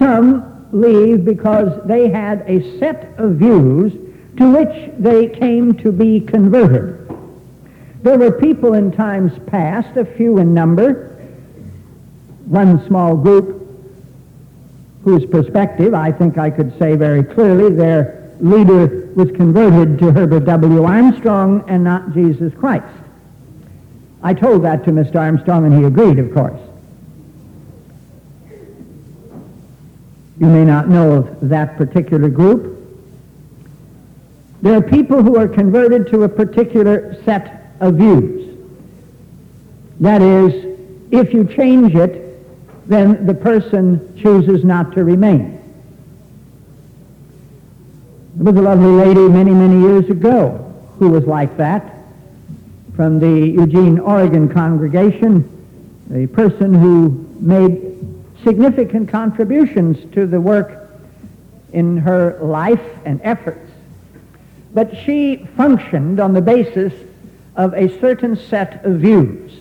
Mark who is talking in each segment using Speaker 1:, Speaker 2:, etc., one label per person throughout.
Speaker 1: some leave because they had a set of views to which they came to be converted. There were people in times past, a few in number, one small group whose perspective I think I could say very clearly their leader was converted to Herbert W. Armstrong and not Jesus Christ. I told that to Mr. Armstrong and he agreed, of course. You may not know of that particular group. There are people who are converted to a particular set of views. That is, if you change it, then the person chooses not to remain. There was a lovely lady many, many years ago who was like that, from the Eugene, Oregon congregation, a person who made significant contributions to the work in her life and efforts. But she functioned on the basis of a certain set of views.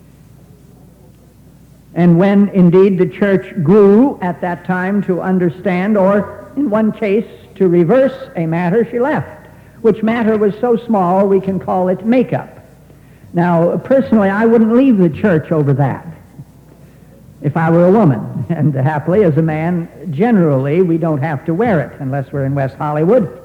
Speaker 1: And when indeed the church grew at that time to understand, or in one case to reverse a matter, she left, which matter was so small we can call it makeup. Now, personally, I wouldn't leave the church over that if I were a woman. And happily, as a man, generally, we don't have to wear it unless we're in West Hollywood.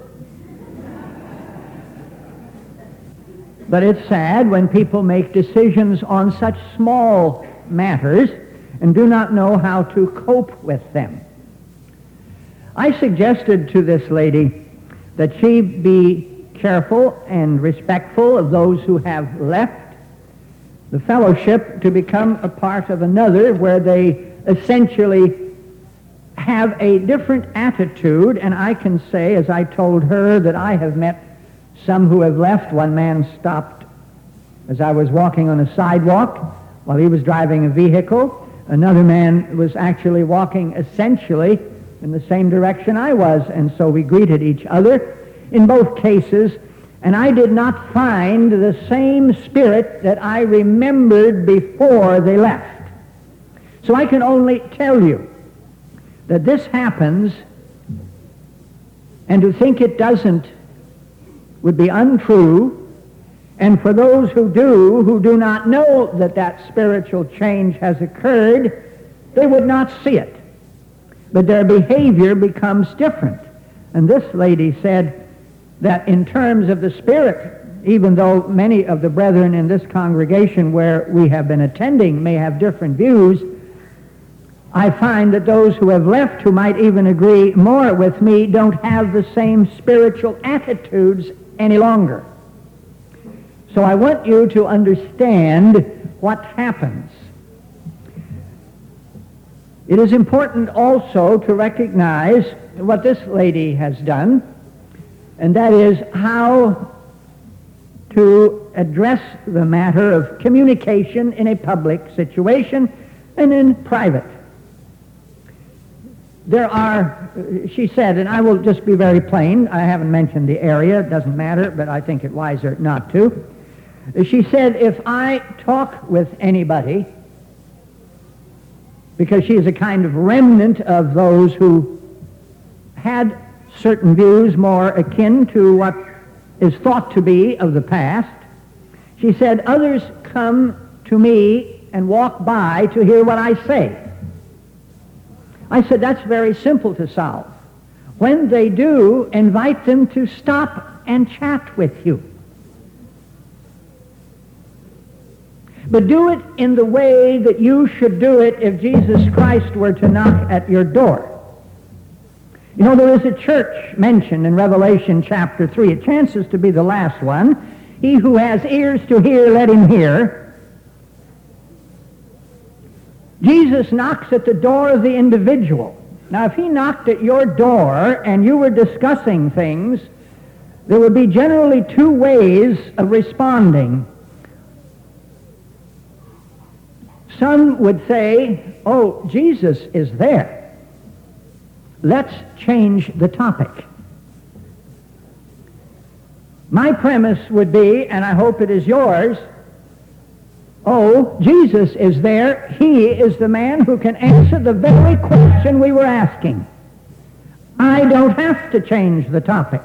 Speaker 1: But it's sad when people make decisions on such small matters and do not know how to cope with them. I suggested to this lady that she be careful and respectful of those who have left the fellowship to become a part of another where they essentially have a different attitude. And I can say, as I told her, that I have met some who have left. One man stopped as I was walking on a sidewalk while he was driving a vehicle. Another man was actually walking essentially in the same direction I was, and so we greeted each other in both cases, and I did not find the same spirit that I remembered before they left. So I can only tell you that this happens, and to think it doesn't would be untrue. And for those who do not know that that spiritual change has occurred, they would not see it. But their behavior becomes different. And this lady said that in terms of the Spirit, even though many of the brethren in this congregation where we have been attending may have different views, I find that those who have left, who might even agree more with me, don't have the same spiritual attitudes any longer. So I want you to understand what happens. It is important also to recognize what this lady has done, and that is how to address the matter of communication in a public situation and in private. There are, she said, and I will just be very plain, I haven't mentioned the area, it doesn't matter, but I think it wiser not to. She said, if I talk with anybody, because she is a kind of remnant of those who had certain views more akin to what is thought to be of the past, she said, others come to me and walk by to hear what I say. I said, that's very simple to solve. When they do, invite them to stop and chat with you. But do it in the way that you should do it if Jesus Christ were to knock at your door. You know, there is a church mentioned in Revelation chapter 3. It chances to be the last one. He who has ears to hear, let him hear. Jesus knocks at the door of the individual. Now, if he knocked at your door and you were discussing things, there would be generally two ways of responding. Some would say, oh, Jesus is there. Let's change the topic. My premise would be, and I hope it is yours, Oh, Jesus is there. He is the man who can answer the very question we were asking. I don't have to change the topic.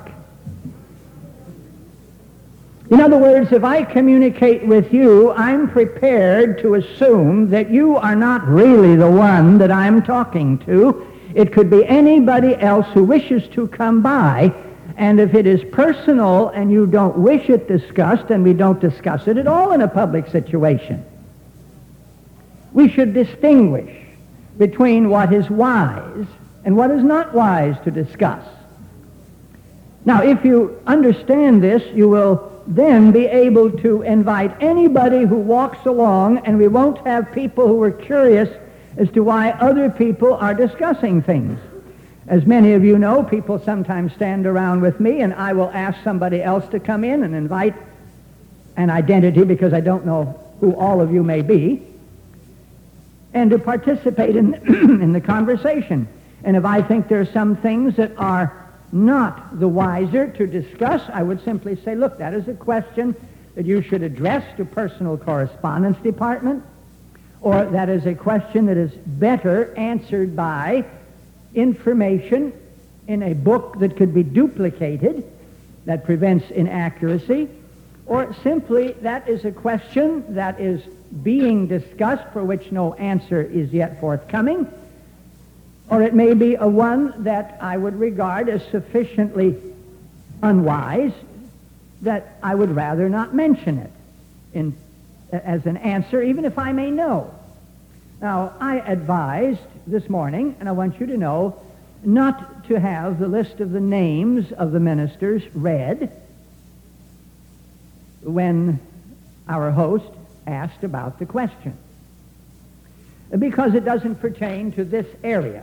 Speaker 1: In other words, if I communicate with you, I'm prepared to assume that you are not really the one that I'm talking to. It could be anybody else who wishes to come by, and if it is personal and you don't wish it discussed, then we don't discuss it at all in a public situation. We should distinguish between what is wise and what is not wise to discuss. Now, if you understand this, you will then be able to invite anybody who walks along, and we won't have people who are curious as to why other people are discussing things. As many of you know, people sometimes stand around with me, and I will ask somebody else to come in and invite an identity, because I don't know who all of you may be, and to participate in, in the conversation. And if I think there are some things that are not the wiser to discuss, I would simply say, look, that is a question that you should address to Personal Correspondence Department, or that is a question that is better answered by information in a book that could be duplicated, that prevents inaccuracy, or simply that is a question that is being discussed for which no answer is yet forthcoming, or it may be a one that I would regard as sufficiently unwise that I would rather not mention it as an answer, even if I may know. Now, I advised this morning, and I want you to know, not to have the list of the names of the ministers read when our host asked about the question, because it doesn't pertain to this area.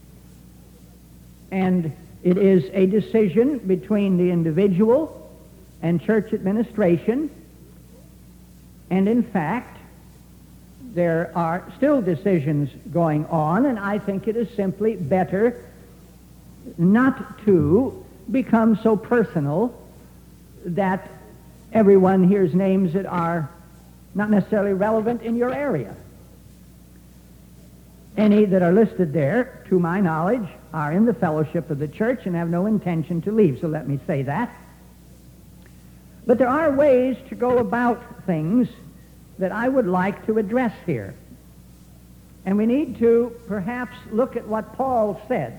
Speaker 1: And it is a decision between the individual and church administration. And in fact, there are still decisions going on, and I think it is simply better not to become so personal that everyone hears names that are not necessarily relevant in your area. Any that are listed there, to my knowledge, are in the fellowship of the church and have no intention to leave, so let me say that. But there are ways to go about things that I would like to address here. And we need to perhaps look at what Paul said.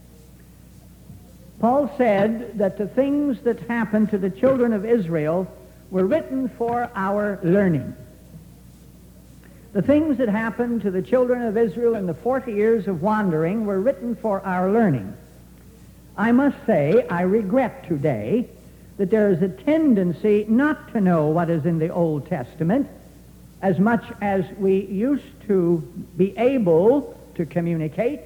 Speaker 1: Paul said that the things that happened to the children of Israel were written for our learning. The things that happened to the children of Israel in the 40 years of wandering were written for our learning. I must say, I regret today that there is a tendency not to know what is in the Old Testament as much as we used to be able to communicate.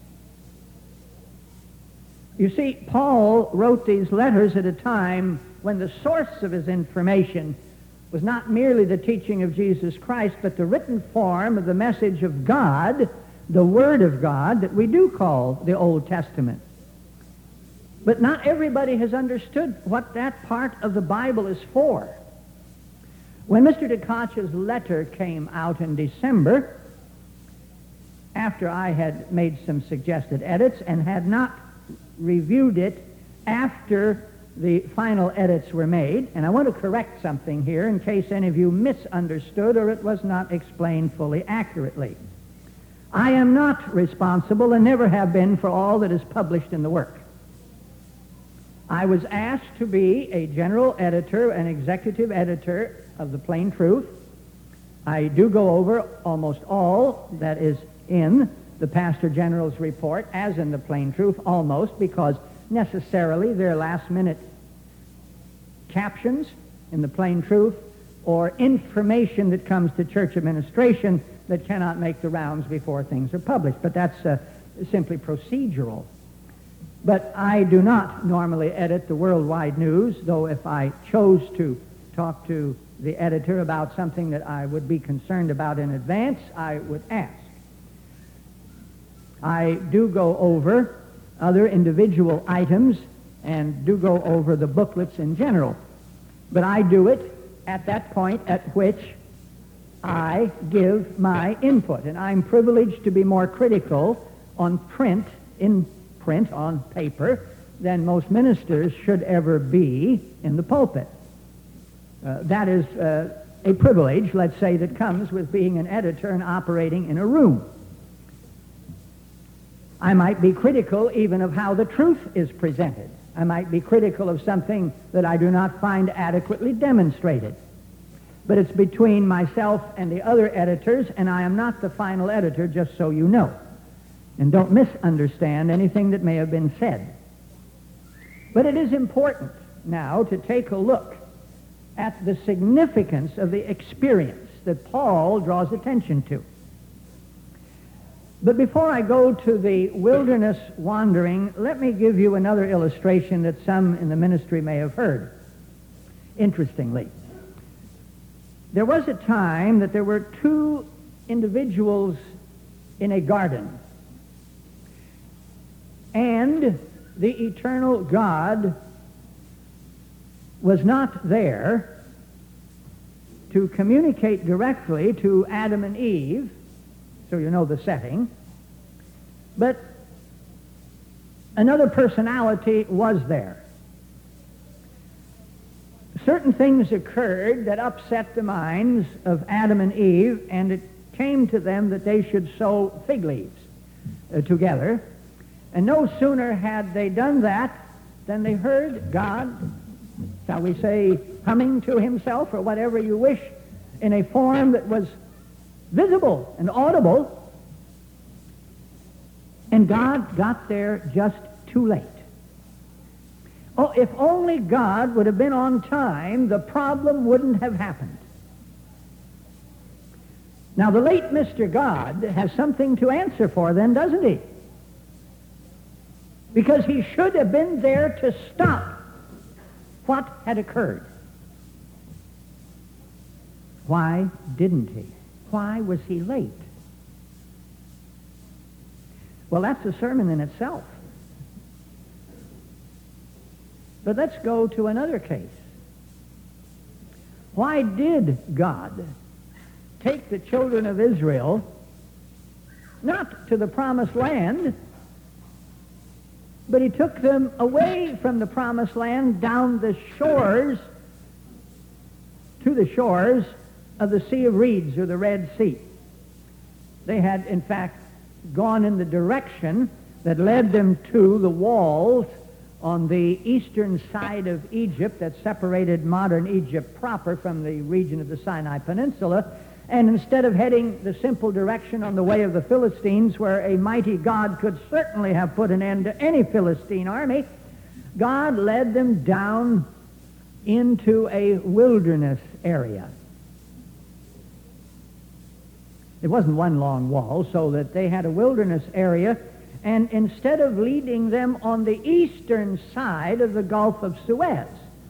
Speaker 1: You see, Paul wrote these letters at a time when the source of his information was not merely the teaching of Jesus Christ, but the written form of the message of God, the Word of God, that we do call the Old Testament. But not everybody has understood what that part of the Bible is for. When Mr. DeKotch's letter came out in December, after I had made some suggested edits and had not reviewed it after the final edits were made, and I want to correct something here in case any of you misunderstood or it was not explained fully accurately. I am not responsible and never have been for all that is published in the work. I was asked to be a general editor and executive editor of the Plain Truth. I do go over almost all that is in the Pastor General's report, as in the Plain Truth, almost, because necessarily they're last-minute captions in the Plain Truth or information that comes to church administration that cannot make the rounds before things are published. But that's simply procedural. But I do not normally edit the worldwide news, though if I chose to talk to the editor about something that I would be concerned about in advance, I would ask. I do go over other individual items and do go over the booklets in general. But I do it at that point at which I give my input, and I'm privileged to be more critical on in print, on paper, than most ministers should ever be in the pulpit. That is a privilege, let's say, that comes with being an editor and operating in a room. I might be critical even of how the truth is presented. I might be critical of something that I do not find adequately demonstrated. But it's between myself and the other editors, and I am not the final editor, just so you know. And don't misunderstand anything that may have been said. But it is important now to take a look at the significance of the experience that Paul draws attention to. But before I go to the wilderness wandering, let me give you another illustration that some in the ministry may have heard. Interestingly, there was a time that there were two individuals in a garden, and the eternal God was not there to communicate directly to Adam and Eve, so you know the setting, but another personality was there. Certain things occurred that upset the minds of Adam and Eve, and it came to them that they should sow fig leaves together. And no sooner had they done that than they heard God, shall we say, humming to himself or whatever you wish, in a form that was visible and audible. And God got there just too late. Oh, if only God would have been on time, the problem wouldn't have happened. Now, the late Mr. God has something to answer for then, doesn't he? Because he should have been there to stop what had occurred. Why didn't he? Why was he late? Well, that's a sermon in itself. But let's go to another case. Why did God take the children of Israel not to the promised land, but he took them away from the promised land down the shores, to the shores of the Sea of Reeds, or the Red Sea? They had, in fact, gone in the direction that led them to the walls on the eastern side of Egypt that separated modern Egypt proper from the region of the Sinai Peninsula. And instead of heading the simple direction on the way of the Philistines, where a mighty God could certainly have put an end to any Philistine army, God led them down into a wilderness area. It wasn't one long wall, so that they had a wilderness area, and instead of leading them on the eastern side of the Gulf of Suez,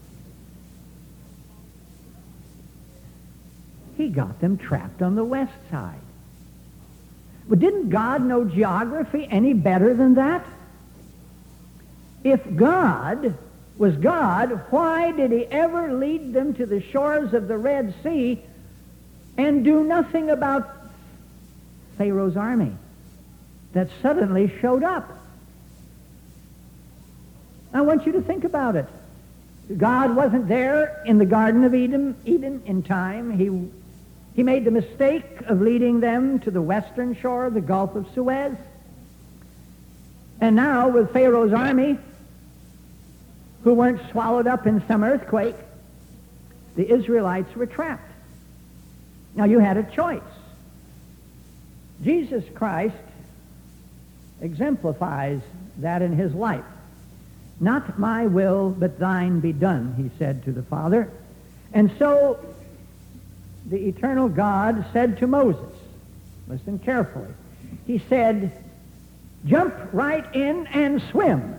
Speaker 1: he got them trapped on the west side. But didn't God know geography any better than that? If God was God, why did he ever lead them to the shores of the Red Sea and do nothing about Pharaoh's army that suddenly showed up? I want you to think about it. God wasn't there in the Garden of Eden in time. He made the mistake of leading them to the western shore of the Gulf of Suez. And now, with Pharaoh's army, who weren't swallowed up in some earthquake, the Israelites were trapped. Now, you had a choice. Jesus Christ exemplifies that in his life. Not my will, but thine be done, he said to the Father. And so the eternal God said to Moses, listen carefully, he said, jump right in and swim.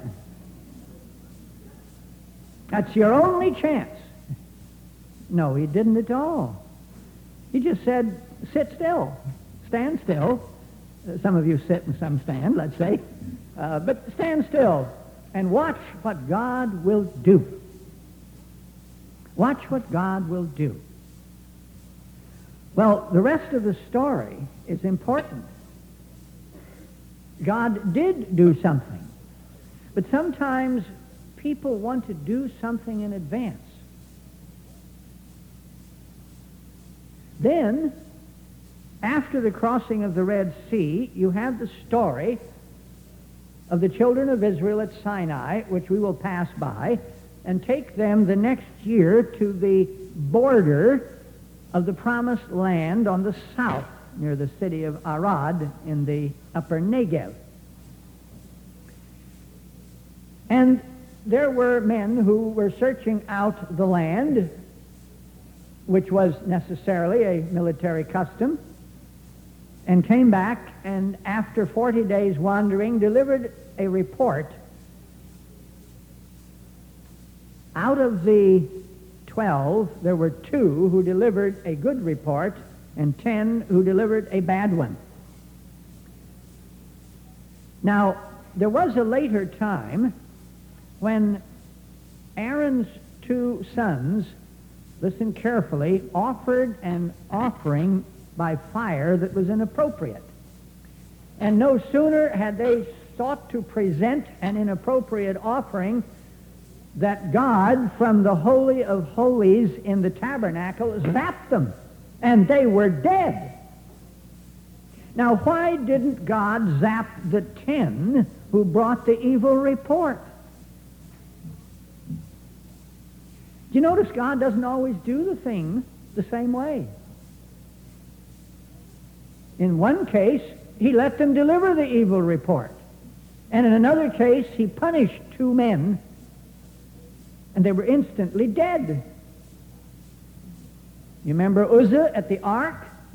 Speaker 1: That's your only chance. No, he didn't at all. He just said, sit still, stand still. Some of you sit and some stand, let's say. But stand still and watch what God will do. Watch what God will do. Well, the rest of the story is important. God did do something, but sometimes people want to do something in advance. Then, after the crossing of the Red Sea, you have the story of the children of Israel at Sinai, which we will pass by, and take them the next year to the border of the promised land on the south, near the city of Arad in the upper Negev. And there were men who were searching out the land, which was necessarily a military custom, and came back and after 40 days wandering delivered a report. Out of the 12, there were 2 who delivered a good report and 10 who delivered a bad one. Now, there was a later time when Aaron's 2 sons, listen carefully, offered an offering by fire that was inappropriate. And no sooner had they sought to present an inappropriate offering that God, from the Holy of Holies in the tabernacle, zapped them, and they were dead. Now, why didn't God zap the 10 who brought the evil report? Do you notice God doesn't always do the thing the same way? In one case, he let them deliver the evil report. And in another case, he punished 2 men, and they were instantly dead. You remember Uzzah at the ark?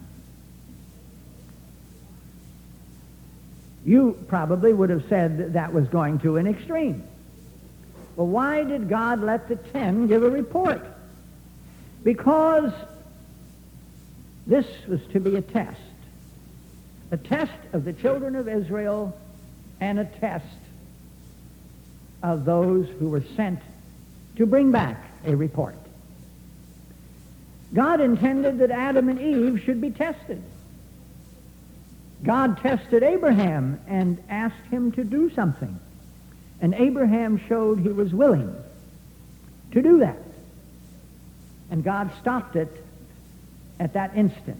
Speaker 1: You probably would have said that was going to an extreme. Well, why did God let the 10 give a report? Because this was to be a test of the children of Israel and a test of those who were sent to bring back a report. God intended that Adam and Eve should be tested. God tested Abraham and asked him to do something. And Abraham showed he was willing to do that. And God stopped it at that instant.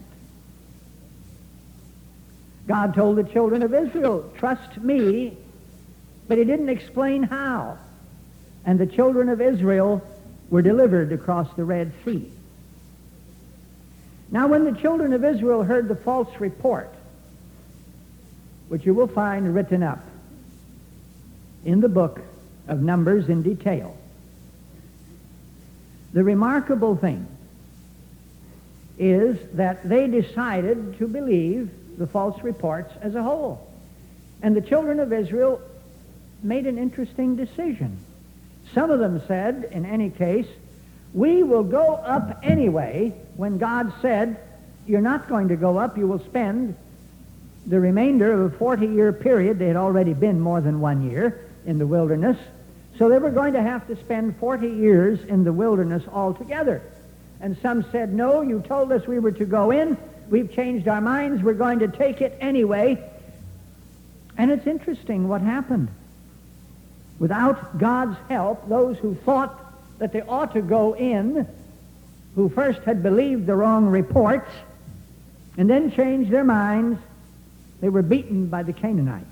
Speaker 1: God told the children of Israel, trust me, but he didn't explain how. And the children of Israel were delivered across the Red Sea. Now, when the children of Israel heard the false report, which you will find written up in the book of Numbers in detail, the remarkable thing is that they decided to believe the false reports as a whole. And the children of Israel made an interesting decision. Some of them said, in any case, we will go up anyway, when God said, you're not going to go up, you will spend the remainder of a 40-year period. They had already been more than 1 year in the wilderness, so they were going to have to spend 40 years in the wilderness altogether. And some said, no, you told us we were to go in, we've changed our minds, we're going to take it anyway. And it's interesting what happened. Without God's help, those who thought that they ought to go in, who first had believed the wrong reports and then changed their minds, they were beaten by the Canaanites.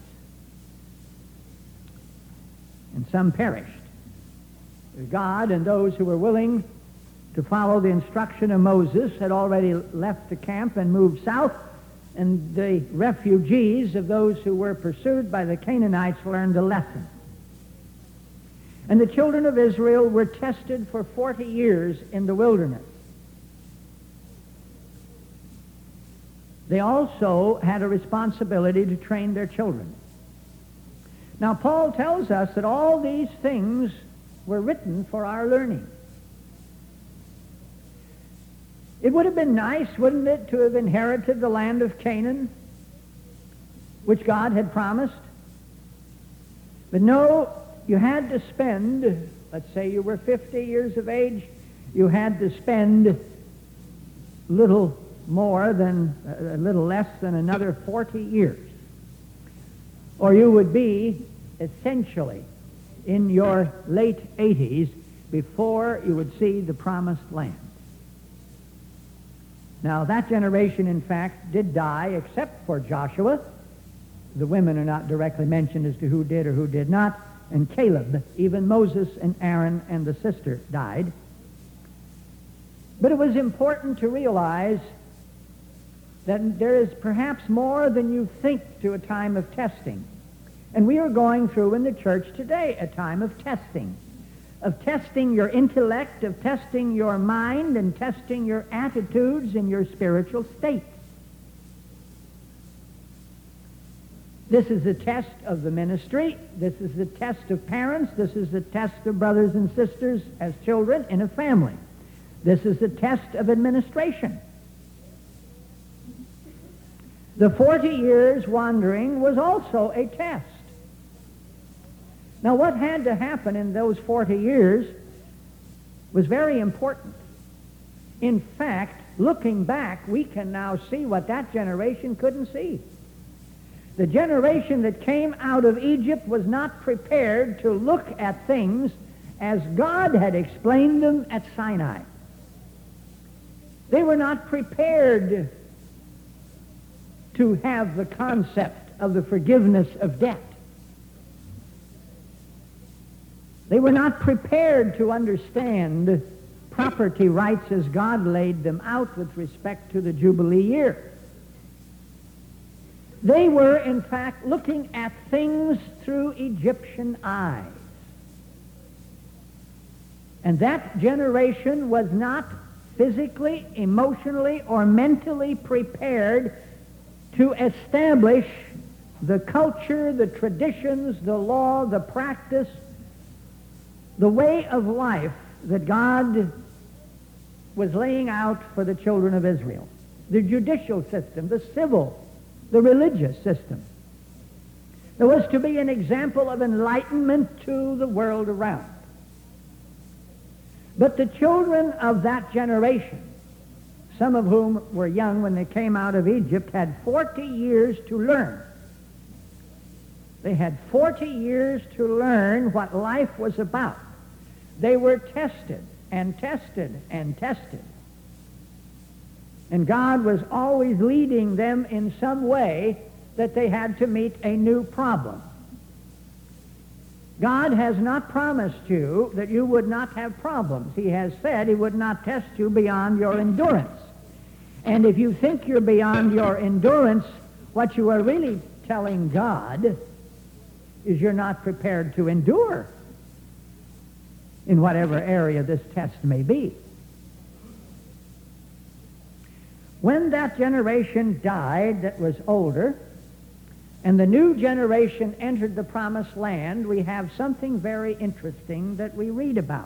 Speaker 1: And some perished. God and those who were willing to follow the instruction of Moses had already left the camp and moved south, and the refugees of those who were pursued by the Canaanites learned a lesson. And the children of Israel were tested for 40 years in the wilderness. They also had a responsibility to train their children. Now, Paul tells us that all these things were written for our learning. It would have been nice, wouldn't it, to have inherited the land of Canaan, which God had promised? But no, you had to spend, let's say you were 50 years of age, you had to spend little more than, a little less than another 40 years. Or you would be essentially in your late 80s before you would see the promised land. Now, that generation, in fact, did die except for Joshua. The women are not directly mentioned as to who did or who did not. And Caleb, even Moses and Aaron and the sister died. But it was important to realize that there is perhaps more than you think to a time of testing. And we are going through in the church today a time of testing your intellect, of testing your mind, and testing your attitudes and your spiritual state. This is a test of the ministry. This is the test of parents. This is the test of brothers and sisters as children in a family. This is the test of administration. The 40 years wandering was also a test. Now, what had to happen in those 40 years was very important. In fact, looking back, we can now see what that generation couldn't see. The generation that came out of Egypt was not prepared to look at things as God had explained them at Sinai. They were not prepared to have the concept of the forgiveness of debt. They were not prepared to understand property rights as God laid them out with respect to the Jubilee year. They were, in fact, looking at things through Egyptian eyes. And that generation was not physically, emotionally, or mentally prepared to establish the culture, the traditions, the law, the practice, the way of life that God was laying out for the children of Israel. The judicial system, the civil, the religious system. There was to be an example of enlightenment to the world around. But the children of that generation, some of whom were young when they came out of Egypt, had 40 years to learn. They had 40 years to learn what life was about. They were tested and tested and tested. And God was always leading them in some way that they had to meet a new problem. God has not promised you that you would not have problems. He has said he would not test you beyond your endurance. And if you think you're beyond your endurance, what you are really telling God is you're not prepared to endure in whatever area this test may be. When that generation died that was older, and the new generation entered the promised land, we have something very interesting that we read about.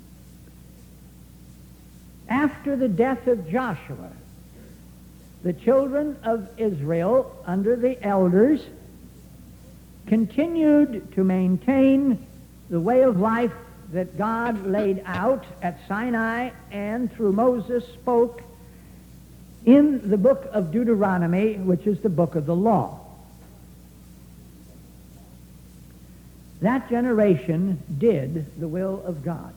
Speaker 1: After the death of Joshua, the children of Israel, under the elders, continued to maintain the way of life that God laid out at Sinai and through Moses spoke in the book of Deuteronomy, which is the book of the law. That generation did the will of God.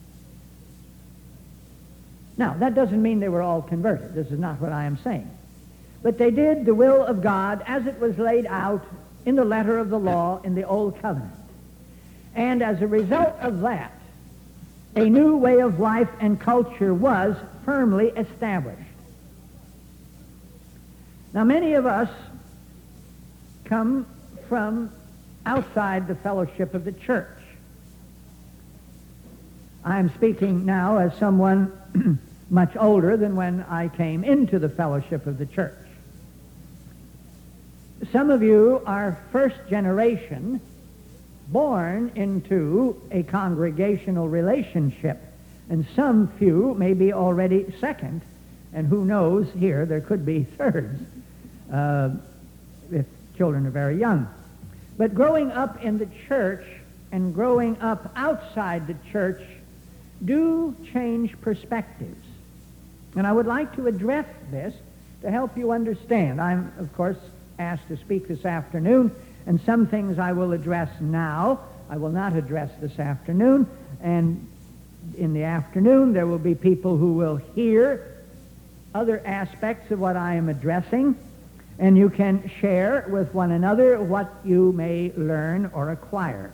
Speaker 1: Now, that doesn't mean they were all converted. This is not what I am saying. But they did the will of God as it was laid out in the letter of the law in the Old Covenant. And as a result of that, a new way of life and culture was firmly established. Now, many of us come from outside the fellowship of the church. I'm speaking now as someone much older than when I came into the fellowship of the church. Some of you are first generation, born into a congregational relationship, and some few may be already second, and who knows, here there could be thirds if children are very young. But growing up in the church and growing up outside the church do change perspectives. And I would like to address this to help you understand. I'm, of course, asked to speak this afternoon, and some things I will address now. I will not address this afternoon, and in the afternoon there will be people who will hear other aspects of what I am addressing, and you can share with one another what you may learn or acquire.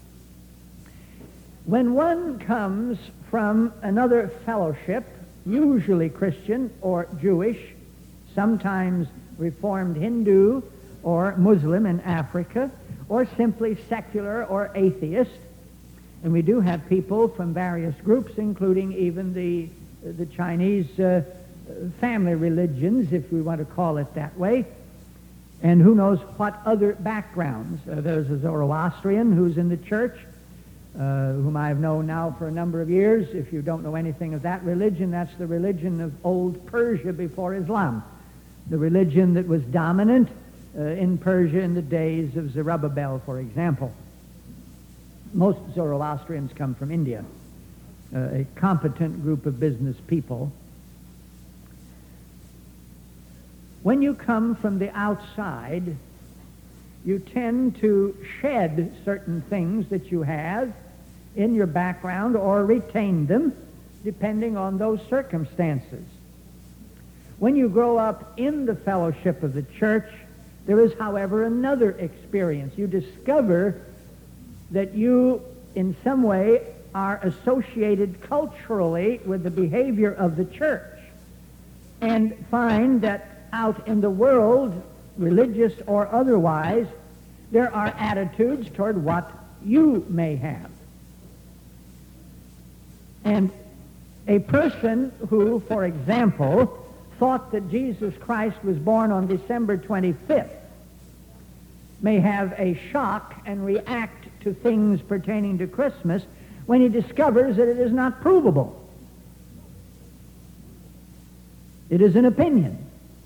Speaker 1: When one comes from another fellowship, usually Christian or Jewish, sometimes Reformed Hindu or Muslim in Africa, or simply secular or atheist, and we do have people from various groups, including even the Chinese family religions, if we want to call it that way, and who knows what other backgrounds. There's a Zoroastrian who's in the church, whom I've known now for a number of years. If you don't know anything of that religion, that's the religion of old Persia before Islam, the religion that was dominant in Persia in the days of Zerubbabel, for example. Most Zoroastrians come from India, a competent group of business people. When you come from the outside, you tend to shed certain things that you have in your background or retain them, depending on those circumstances. When you grow up in the fellowship of the church, there is, however, another experience. You discover that you, in some way, are associated culturally with the behavior of the church, and find that out in the world, religious or otherwise, there are attitudes toward what you may have. And a person who, for example, thought that Jesus Christ was born on December 25th may have a shock and react to things pertaining to Christmas when he discovers that it is not provable. It is an opinion.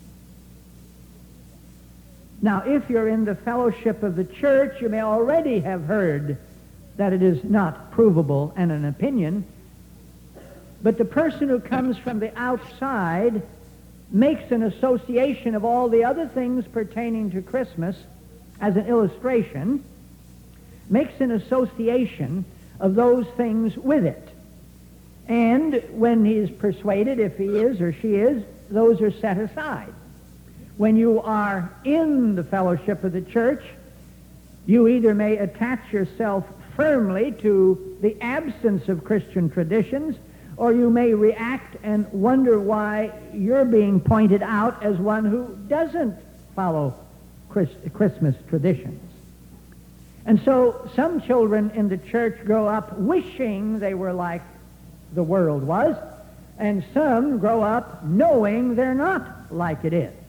Speaker 1: Now, if you're in the fellowship of the church, you may already have heard that it is not provable and an opinion, but the person who comes from the outside makes an association of all the other things pertaining to Christmas as an illustration, makes an association of those things with it. And when he is persuaded, if he is or she is, those are set aside. When you are in the fellowship of the church, you either may attach yourself firmly to the absence of Christian traditions, or you may react and wonder why you're being pointed out as one who doesn't follow Christmas traditions. And so some children in the church grow up wishing they were like the world was, and some grow up knowing they're not like it is.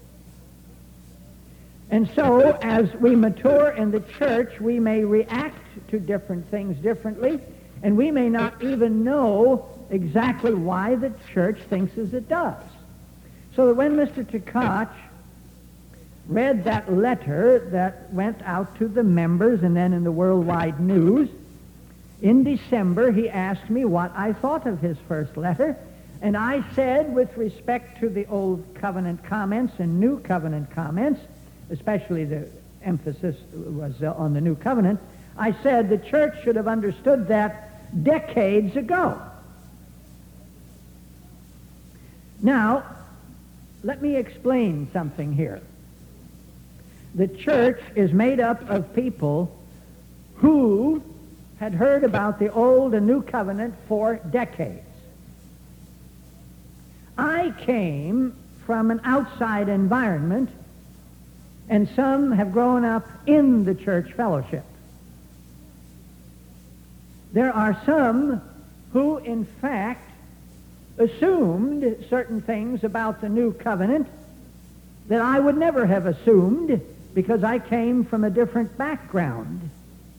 Speaker 1: And so, as we mature in the church, we may react to different things differently, and we may not even know exactly why the church thinks as it does. So that when Mr. Tkach read that letter that went out to the members and then in the worldwide news, in December he asked me what I thought of his first letter, and I said, with respect to the Old Covenant comments and New Covenant comments, especially the emphasis was on the New Covenant, I said the church should have understood that decades ago. Now, let me explain something here. The church is made up of people who had heard about the Old and New Covenant for decades. I came from an outside environment, and some have grown up in the church fellowship. There are some who, in fact, assumed certain things about the New Covenant that I would never have assumed because I came from a different background.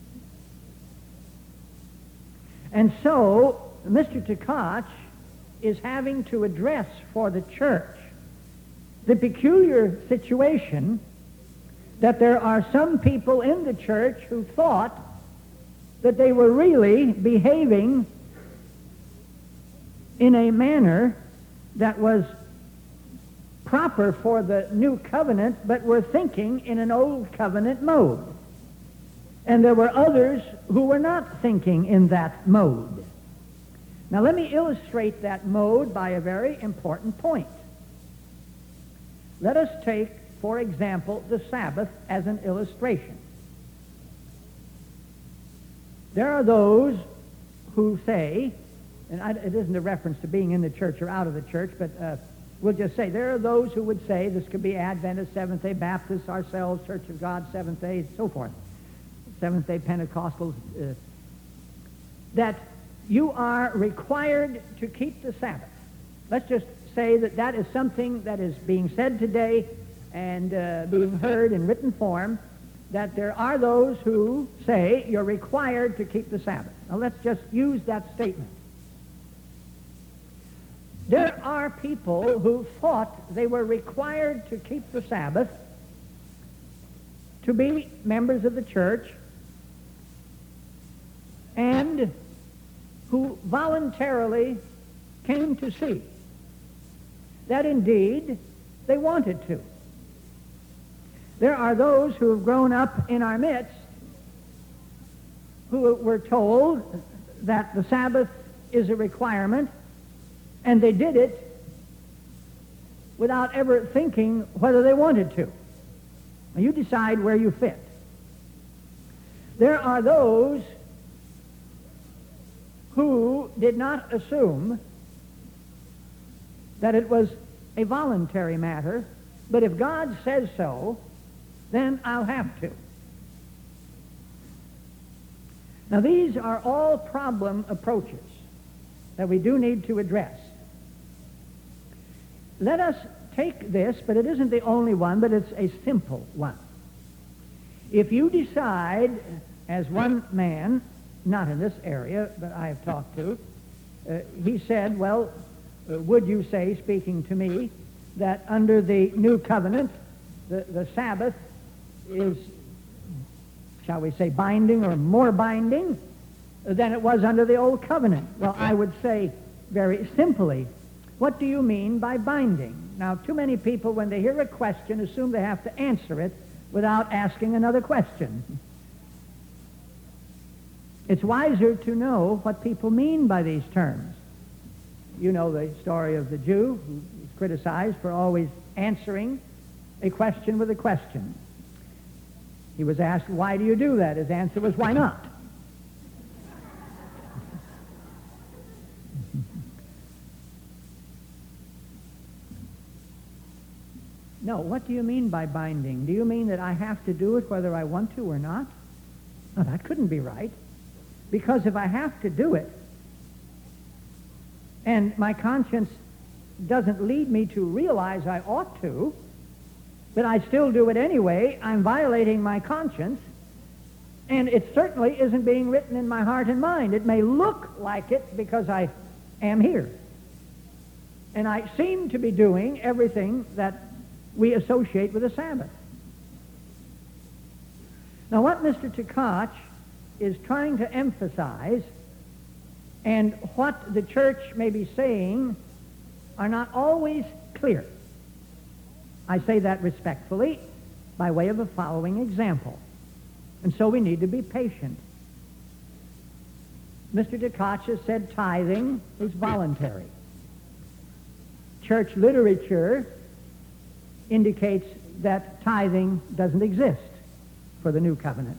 Speaker 1: And so, Mr. Tkach is having to address for the church the peculiar situation that there are some people in the church who thought that they were really behaving in a manner that was proper for the new covenant, but were thinking in an old covenant mode. And there were others who were not thinking in that mode. Now let me illustrate that mode by a very important point. Let us take, for example, the Sabbath as an illustration. There are those who say, and it isn't a reference to being in the church or out of the church, but we'll just say there are those who would say, this could be Adventist, Seventh-day Baptists, ourselves, Church of God, Seventh-day, and so forth, Seventh-day Pentecostals, that you are required to keep the Sabbath. Let's just say that that is something that is being said today and being heard in written form, that there are those who say you're required to keep the Sabbath. Now let's just use that statement. There are people who thought they were required to keep the Sabbath to be members of the church and who voluntarily came to see that indeed they wanted to. There are those who have grown up in our midst who were told that the Sabbath is a requirement, and they did it without ever thinking whether they wanted to. Now you decide where you fit. There are those who did not assume that it was a voluntary matter, but if God says so, then I'll have to. Now these are all problem approaches that we do need to address. Let us take this, but it isn't the only one, but it's a simple one. If you decide, as one man, not in this area, but I have talked to, he said, well, would you say, speaking to me, that under the new covenant, the Sabbath is, shall we say, binding or more binding than it was under the old covenant? Well, I would say very simply, what do you mean by binding? Now, too many people, when they hear a question, assume they have to answer it without asking another question. It's wiser to know what people mean by these terms. You know the story of the Jew who is criticized for always answering a question with a question. He was asked, why do you do that? His answer was, why not? No, what do you mean by binding? Do you mean that I have to do it whether I want to or not? No, that couldn't be right. Because if I have to do it, and my conscience doesn't lead me to realize I ought to, but I still do it anyway, I'm violating my conscience, and it certainly isn't being written in my heart and mind. It may look like it because I am here. And I seem to be doing everything that we associate with the Sabbath. Now what Mr. Tkach is trying to emphasize, and what the church may be saying, are not always clear. I say that respectfully by way of a following example. And so we need to be patient. Mr. Tkach has said tithing is voluntary. Church literature indicates that tithing doesn't exist for the new covenant.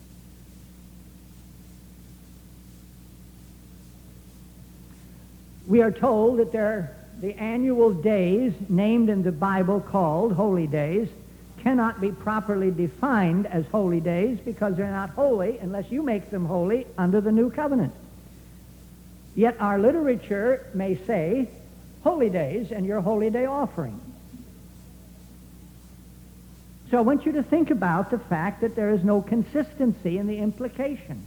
Speaker 1: We are told that the annual days named in the Bible called holy days cannot be properly defined as holy days because they're not holy unless you make them holy under the new covenant. Yet our literature may say holy days and your holy day offering. So I want you to think about the fact that there is no consistency in the implication.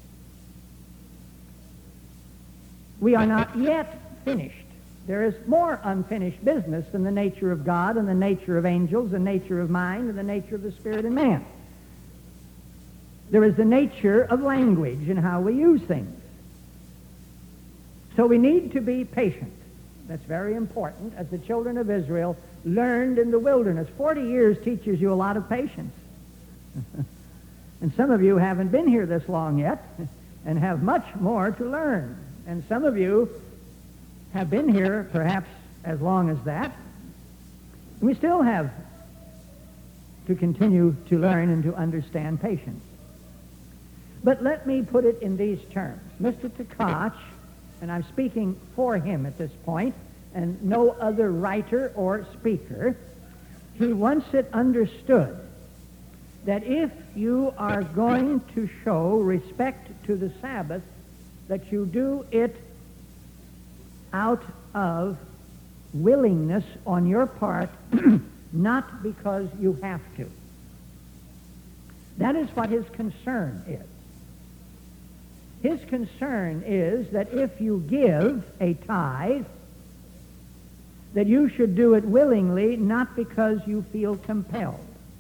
Speaker 1: We are not yet finished. There is more unfinished business than the nature of God and the nature of angels, the nature of mind, and the nature of the spirit in man. There is the nature of language and how we use things. So we need to be patient. That's very important, as the children of Israel learned in the wilderness. 40 years teaches you a lot of patience. And some of you haven't been here this long yet and have much more to learn. And some of you have been here perhaps as long as that. We still have to continue to learn and to understand patience. But let me put it in these terms. Mr. Tkach, and I'm speaking for him at this point, and no other writer or speaker, he once it understood that if you are going to show respect to the Sabbath, that you do it out of willingness on your part, not because you have to. That is what his concern is. His concern is that if you give a tithe, that you should do it willingly, not because you feel compelled.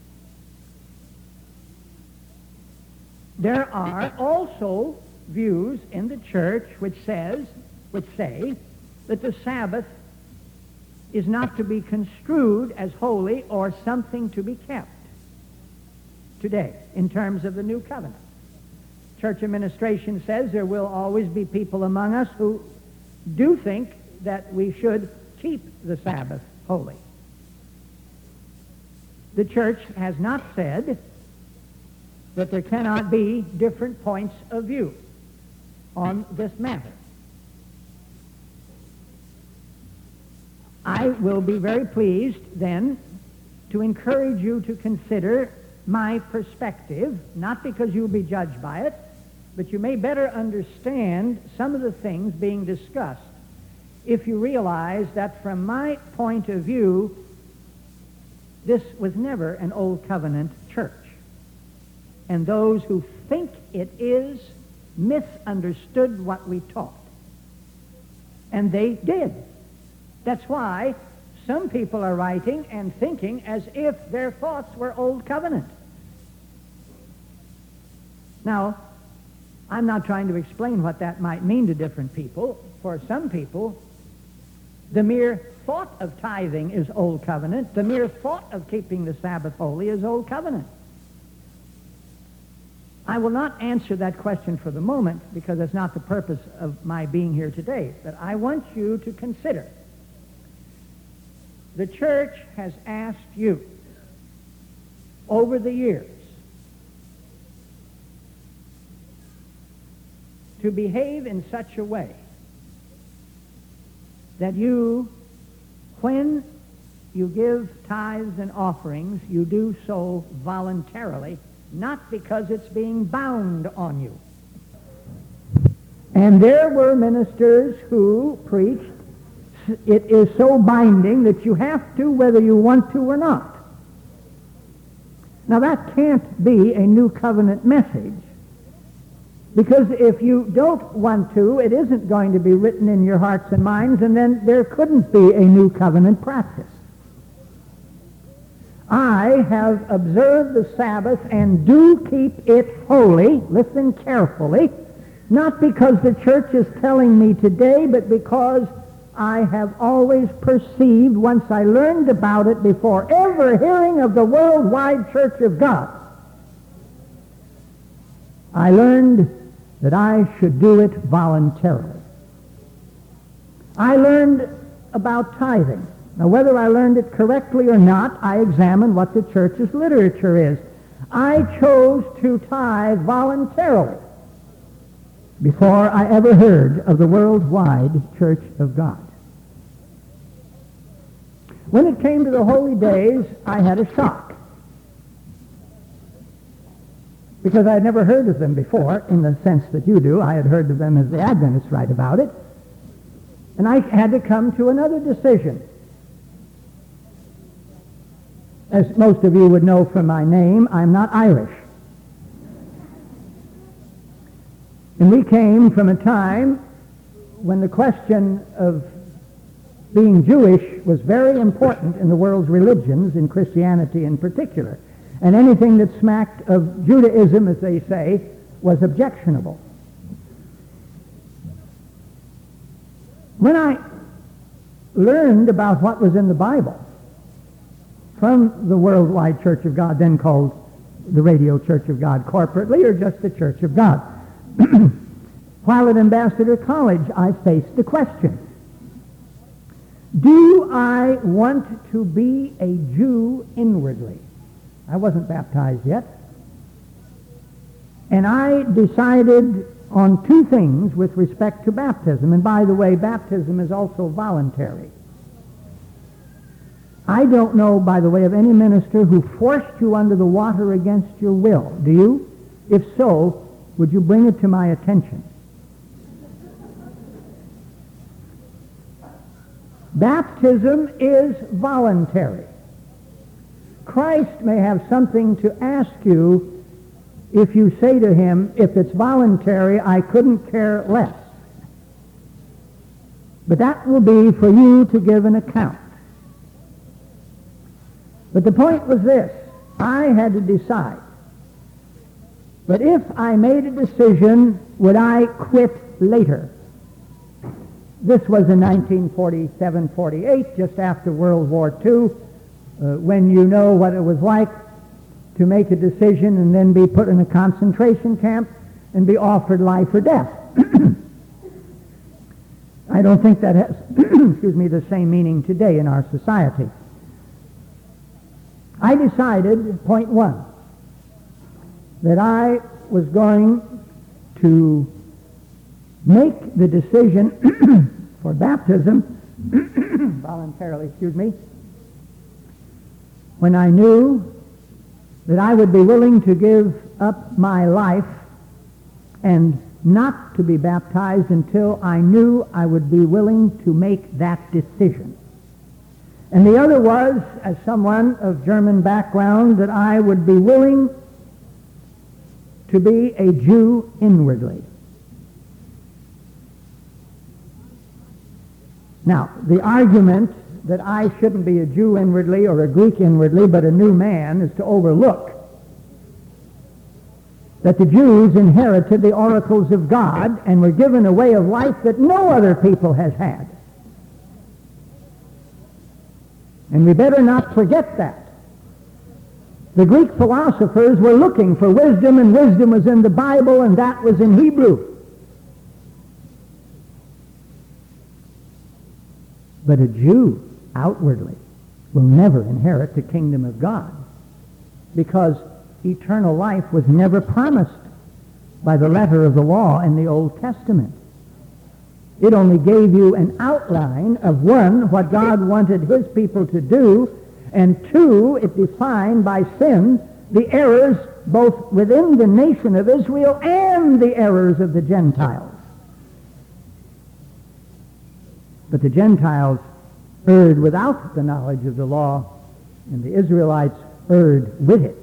Speaker 1: There are also views in the church which say that the Sabbath is not to be construed as holy or something to be kept today in terms of the new covenant. Church administration says there will always be people among us who do think that we should keep the Sabbath holy. The church has not said that there cannot be different points of view on this matter. I will be very pleased then to encourage you to consider my perspective, not because you'll be judged by it, but you may better understand some of the things being discussed if you realize that from my point of view, this was never an Old Covenant church. And those who think it is misunderstood what we taught. And they did. That's why some people are writing and thinking as if their thoughts were Old Covenant. Now, I'm not trying to explain what that might mean to different people. For some people, the mere thought of tithing is Old Covenant. The mere thought of keeping the Sabbath holy is Old Covenant. I will not answer that question for the moment because that's not the purpose of my being here today. But I want you to consider. The church has asked you over the years to behave in such a way that you, when you give tithes and offerings, you do so voluntarily, not because it's being bound on you. And there were ministers who preached, it is so binding that you have to whether you want to or not. Now that can't be a new covenant message, because if you don't want to, it isn't going to be written in your hearts and minds, and then there couldn't be a new covenant practice. I have observed the Sabbath and do keep it holy, listen carefully, not because the church is telling me today, but because I have always perceived, once I learned about it before ever hearing of the worldwide Church of God, I learned that I should do it voluntarily. I learned about tithing. Now, whether I learned it correctly or not, I examined what the church's literature is. I chose to tithe voluntarily before I ever heard of the worldwide Church of God. When it came to the holy days, I had a shock, because I had never heard of them before in the sense that you do. I had heard of them as the Adventists write about it. And I had to come to another decision. As most of you would know from my name, I'm not Irish. And we came from a time when the question of being Jewish was very important in the world's religions, in Christianity in particular. And anything that smacked of Judaism, as they say, was objectionable. When I learned about what was in the Bible from the Worldwide Church of God, then called the Radio Church of God corporately, or just the Church of God. While at Ambassador College, I faced the question, do I want to be a Jew inwardly? I wasn't baptized yet. And I decided on two things with respect to baptism. And by the way, baptism is also voluntary. I don't know, by the way, of any minister who forced you under the water against your will. Do you? If so, would you bring it to my attention? Baptism is voluntary. Christ may have something to ask you if you say to him, if it's voluntary, I couldn't care less. But that will be for you to give an account. But the point was this, I had to decide. But if I made a decision, would I quit later? This was in 1947-48, just after World War II, when you know what it was like to make a decision and then be put in a concentration camp and be offered life or death. I don't think that has, the same meaning today in our society. I decided, point one, that I was going to make the decision for baptism voluntarily, when I knew that I would be willing to give up my life and not to be baptized until I knew I would be willing to make that decision. And the other was, as someone of German background, that I would be willing to be a Jew inwardly. Now, the argument that I shouldn't be a Jew inwardly or a Greek inwardly, but a new man, is to overlook that the Jews inherited the oracles of God and were given a way of life that no other people has had. And we better not forget that. The Greek philosophers were looking for wisdom, and wisdom was in the Bible, and that was in Hebrew. But a Jew, outwardly, will never inherit the kingdom of God, because eternal life was never promised by the letter of the law in the Old Testament. It only gave you an outline of, one, what God wanted his people to do, and two, it defined by sin the errors both within the nation of Israel and the errors of the Gentiles. But the Gentiles erred without the knowledge of the law, and the Israelites erred with it.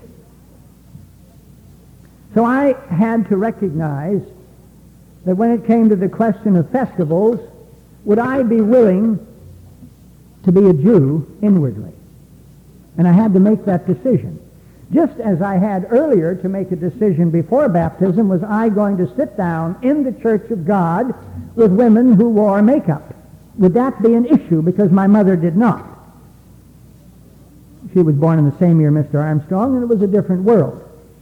Speaker 1: So I had to recognize that when it came to the question of festivals, would I be willing to be a Jew inwardly? And I had to make that decision. Just as I had earlier to make a decision before baptism, was I going to sit down in the Church of God with women who wore makeup? Would that be an issue? Because my mother did not. She was born in the same year Mr. Armstrong, and it was a different world.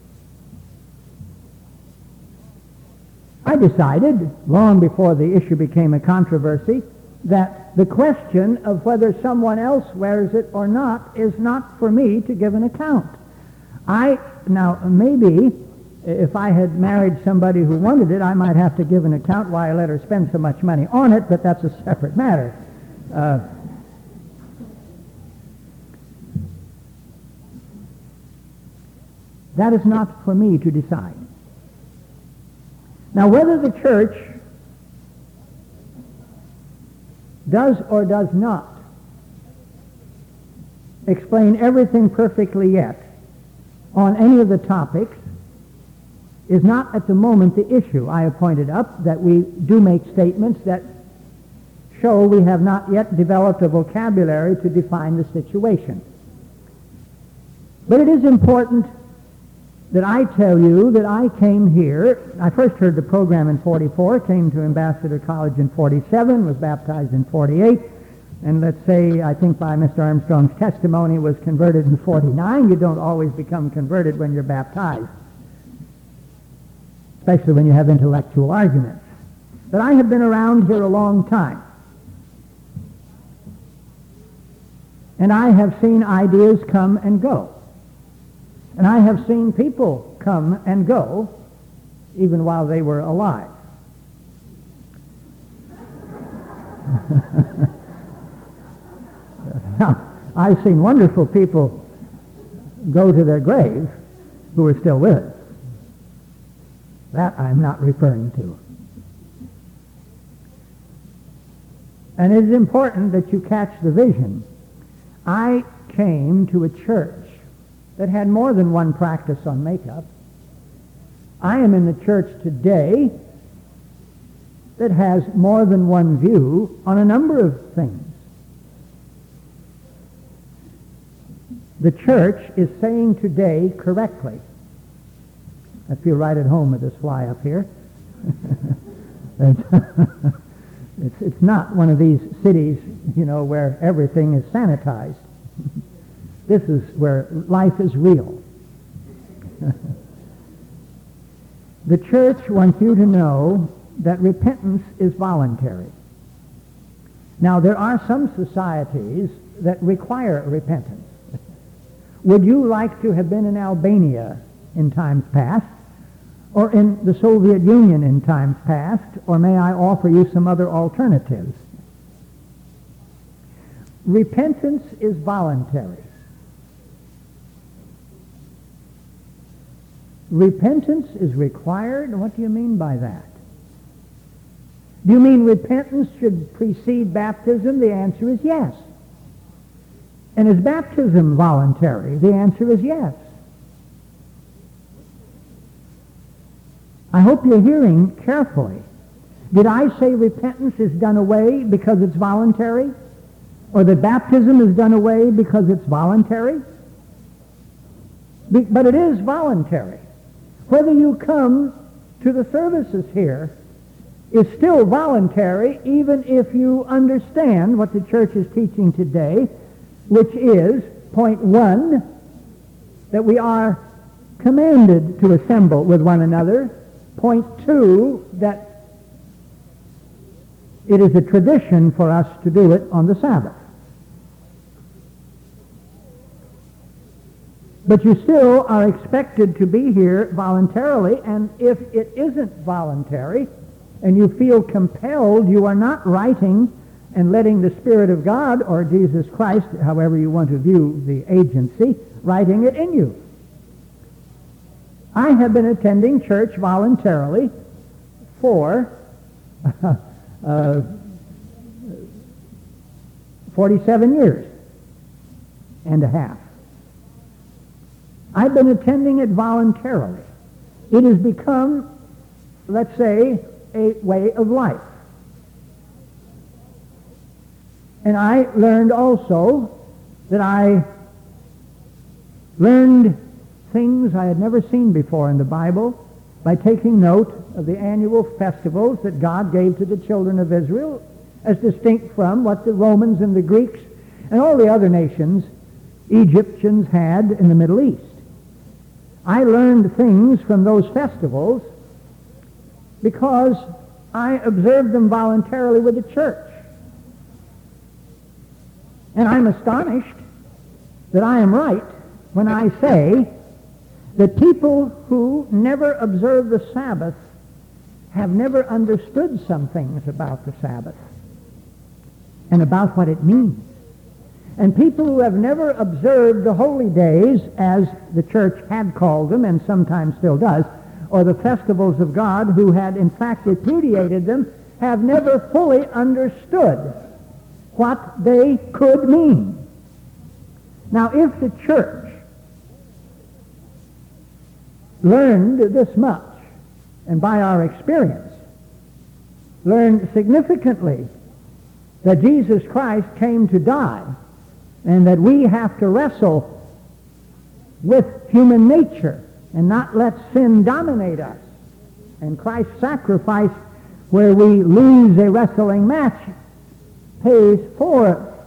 Speaker 1: I decided, long before the issue became a controversy, that the question of whether someone else wears it or not is not for me to give an account. Now, maybe if I had married somebody who wanted it, I might have to give an account why I let her spend so much money on it, but that's a separate matter. That is not for me to decide. Now, whether the church does or does not explain everything perfectly yet on any of the topics is not at the moment the issue. I have pointed up that we do make statements that show we have not yet developed a vocabulary to define the situation. But it is important that I tell you that I came here. I first heard the program in 44, came to Ambassador College in 47, was baptized in 48, and let's say, I think by Mr. Armstrong's testimony, was converted in 49, you don't always become converted when you're baptized, especially when you have intellectual arguments. But I have been around here a long time, and I have seen ideas come and go, and I have seen people come and go even while they were alive. Now, I've seen wonderful people go to their grave who are still with us. That I'm not referring to. And it is important that you catch the vision. I came to a church that had more than one practice on makeup. I am in the church today that has more than one view on a number of things. The church is saying today correctly. I feel right at home with this fly up here. It's not one of these cities, where everything is sanitized. This is where life is real. The church wants you to know that repentance is voluntary. Now, there are some societies that require repentance. Would you like to have been in Albania in times past, or in the Soviet Union in times past, or may I offer you some other alternatives? Repentance is voluntary. Repentance is required? What do you mean by that? Do you mean repentance should precede baptism? The answer is yes. And is baptism voluntary? The answer is yes. I hope you're hearing carefully. Did I say repentance is done away because it's voluntary? Or that baptism is done away because it's voluntary? But it is voluntary. Whether you come to the services here is still voluntary, even if you understand what the church is teaching today, which is, point one, that we are commanded to assemble with one another. Point two, that it is a tradition for us to do it on the Sabbath. But you still are expected to be here voluntarily, and if it isn't voluntary, and you feel compelled, you are not writing and letting the Spirit of God, or Jesus Christ, however you want to view the agency, writing it in you. I have been attending church voluntarily for 47 years and a half. I've been attending it voluntarily. It has become, let's say, a way of life. And I learned also that I learned things I had never seen before in the Bible by taking note of the annual festivals that God gave to the children of Israel, as distinct from what the Romans and the Greeks and all the other nations, Egyptians, had in the Middle East. I learned things from those festivals because I observed them voluntarily with the church. And I'm astonished that I am right when I say that people who never observe the Sabbath have never understood some things about the Sabbath and about what it means. And people who have never observed the holy days, as the church had called them and sometimes still does, or the festivals of God, who had in fact repudiated them, have never fully understood what they could mean. Now, if the church learned this much, and by our experience, learned significantly that Jesus Christ came to die, and that we have to wrestle with human nature and not let sin dominate us, and Christ's sacrifice, where we lose a wrestling match, pays for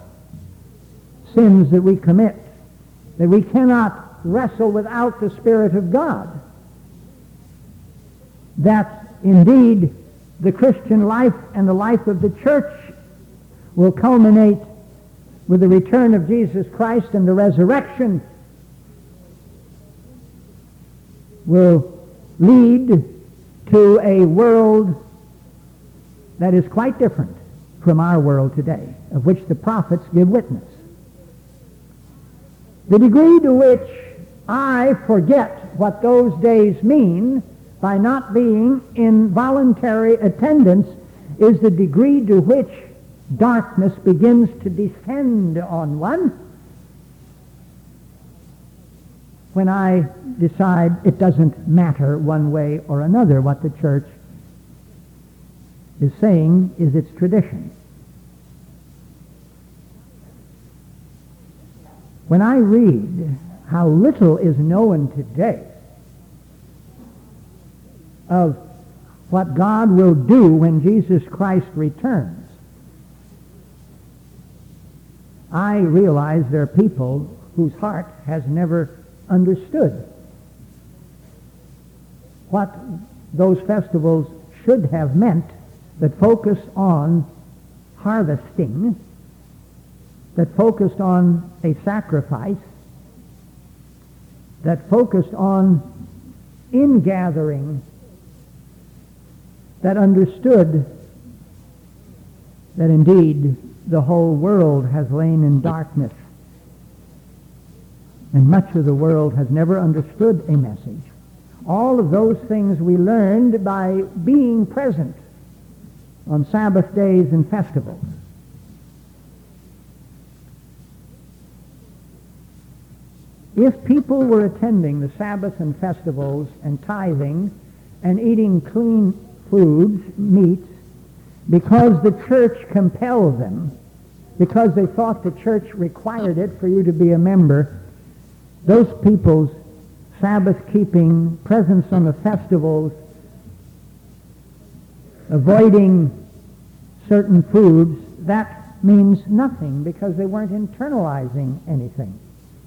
Speaker 1: sins that we commit, that we cannot wrestle without the Spirit of God, that indeed the Christian life and the life of the church will culminate with the return of Jesus Christ, and the resurrection will lead to a world that is quite different from our world today, of which the prophets give witness. The degree to which I forget what those days mean by not being in voluntary attendance is the degree to which darkness begins to descend on one when I decide it doesn't matter one way or another. What the church is saying is its tradition. When I read how little is known today of what God will do when Jesus Christ returns, I realize there are people whose heart has never understood what those festivals should have meant, that focused on harvesting, that focused on a sacrifice, that focused on ingathering, that understood that indeed the whole world has lain in darkness, and much of the world has never understood a message. All of those things we learned by being present on Sabbath days and festivals. If people were attending the Sabbath and festivals and tithing and eating clean foods, meats, because the church compelled them, because they thought the church required it for you to be a member, those people's Sabbath-keeping, presence on the festivals, avoiding certain foods, that means nothing because they weren't internalizing anything.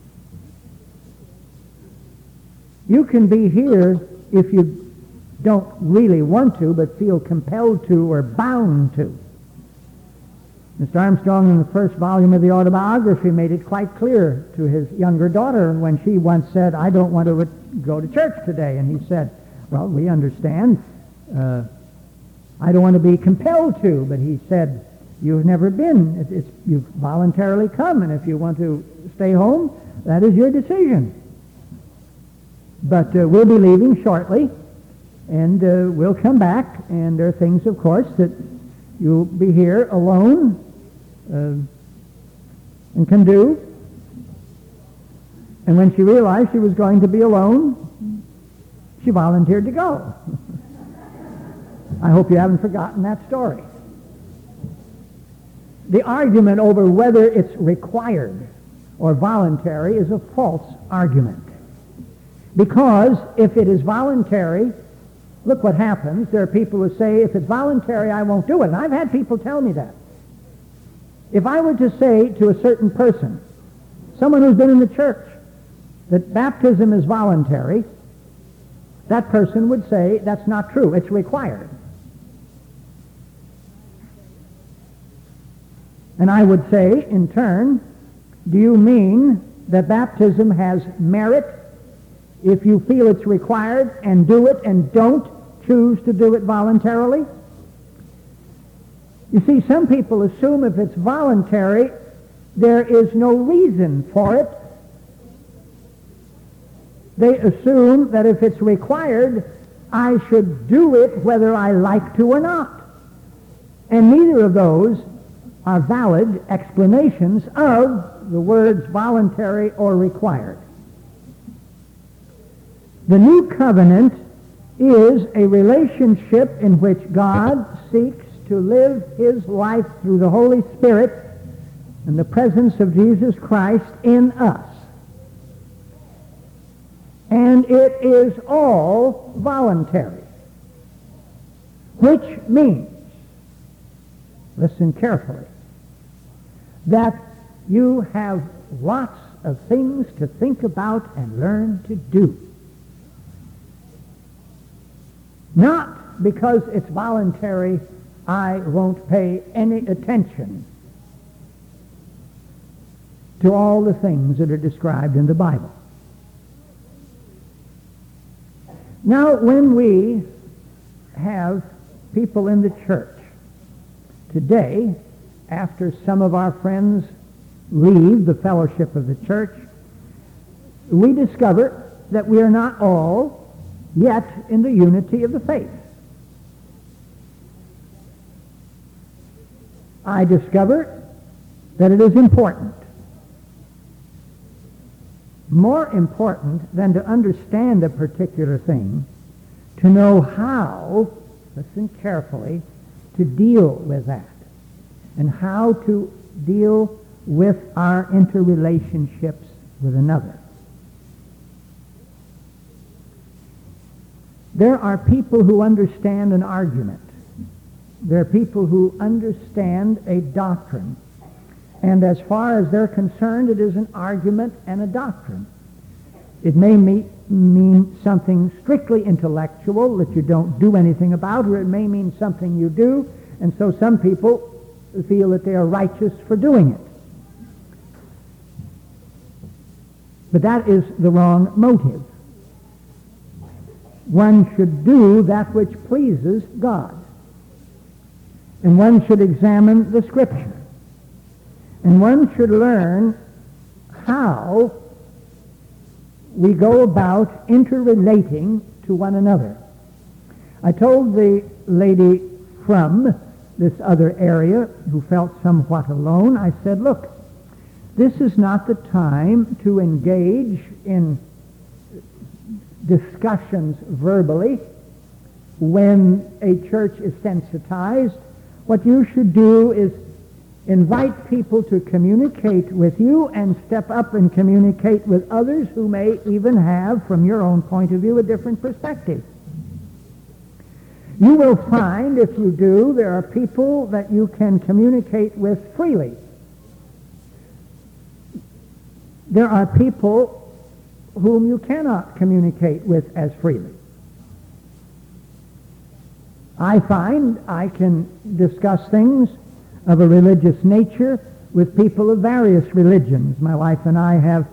Speaker 1: You can be here if you don't really want to, but feel compelled to or bound to. Mr. Armstrong, in the first volume of the autobiography, made it quite clear to his younger daughter when she once said, "I don't want to go to church today." And he said, "Well, we understand. I don't want to be compelled to." But he said, "You've never been. You've voluntarily come, and if you want to stay home, that is your decision. But we'll be leaving shortly, and we'll come back, and there are things, of course, that you'll be here alone and can do." And when she realized she was going to be alone, she volunteered to go. I hope you haven't forgotten that story. The argument over whether it's required or voluntary is a false argument. Because if it is voluntary, look what happens. There are people who say, if it's voluntary, I won't do it. And I've had people tell me that. If I were to say to a certain person, someone who's been in the church, that baptism is voluntary, that person would say, that's not true. It's required. And I would say, in turn, do you mean that baptism has merit if you feel it's required and do it and don't choose to do it voluntarily? You see, some people assume if it's voluntary, there is no reason for it. They assume that if it's required, I should do it whether I like to or not. And neither of those are valid explanations of the words voluntary or required. The new covenant is a relationship in which God seeks to live his life through the Holy Spirit and the presence of Jesus Christ in us. And it is all voluntary, which means, listen carefully, that you have lots of things to think about and learn to do. Not because it's voluntary, I won't pay any attention to all the things that are described in the Bible. Now, when we have people in the church today, after some of our friends leave the fellowship of the church, we discover that we are not all yet in the unity of the faith. I discover that it is important, more important than to understand a particular thing, to know how, listen carefully, to deal with that, and how to deal with our interrelationships with another. There are people who understand an argument. There are people who understand a doctrine. And as far as they're concerned, it is an argument and a doctrine. It may mean something strictly intellectual that you don't do anything about, or it may mean something you do, and so some people feel that they are righteous for doing it. But that is the wrong motive. One should do that which pleases God. And one should examine the Scripture. And one should learn how we go about interrelating to one another. I told the lady from this other area who felt somewhat alone, I said, look, this is not the time to engage in discussions verbally when a church is sensitized. What you should do is invite people to communicate with you and step up and communicate with others who may even have, from your own point of view, a different perspective. You will find, if you do, there are people that you can communicate with freely. There are people whom you cannot communicate with as freely. I find I can discuss things of a religious nature with people of various religions. My wife and I have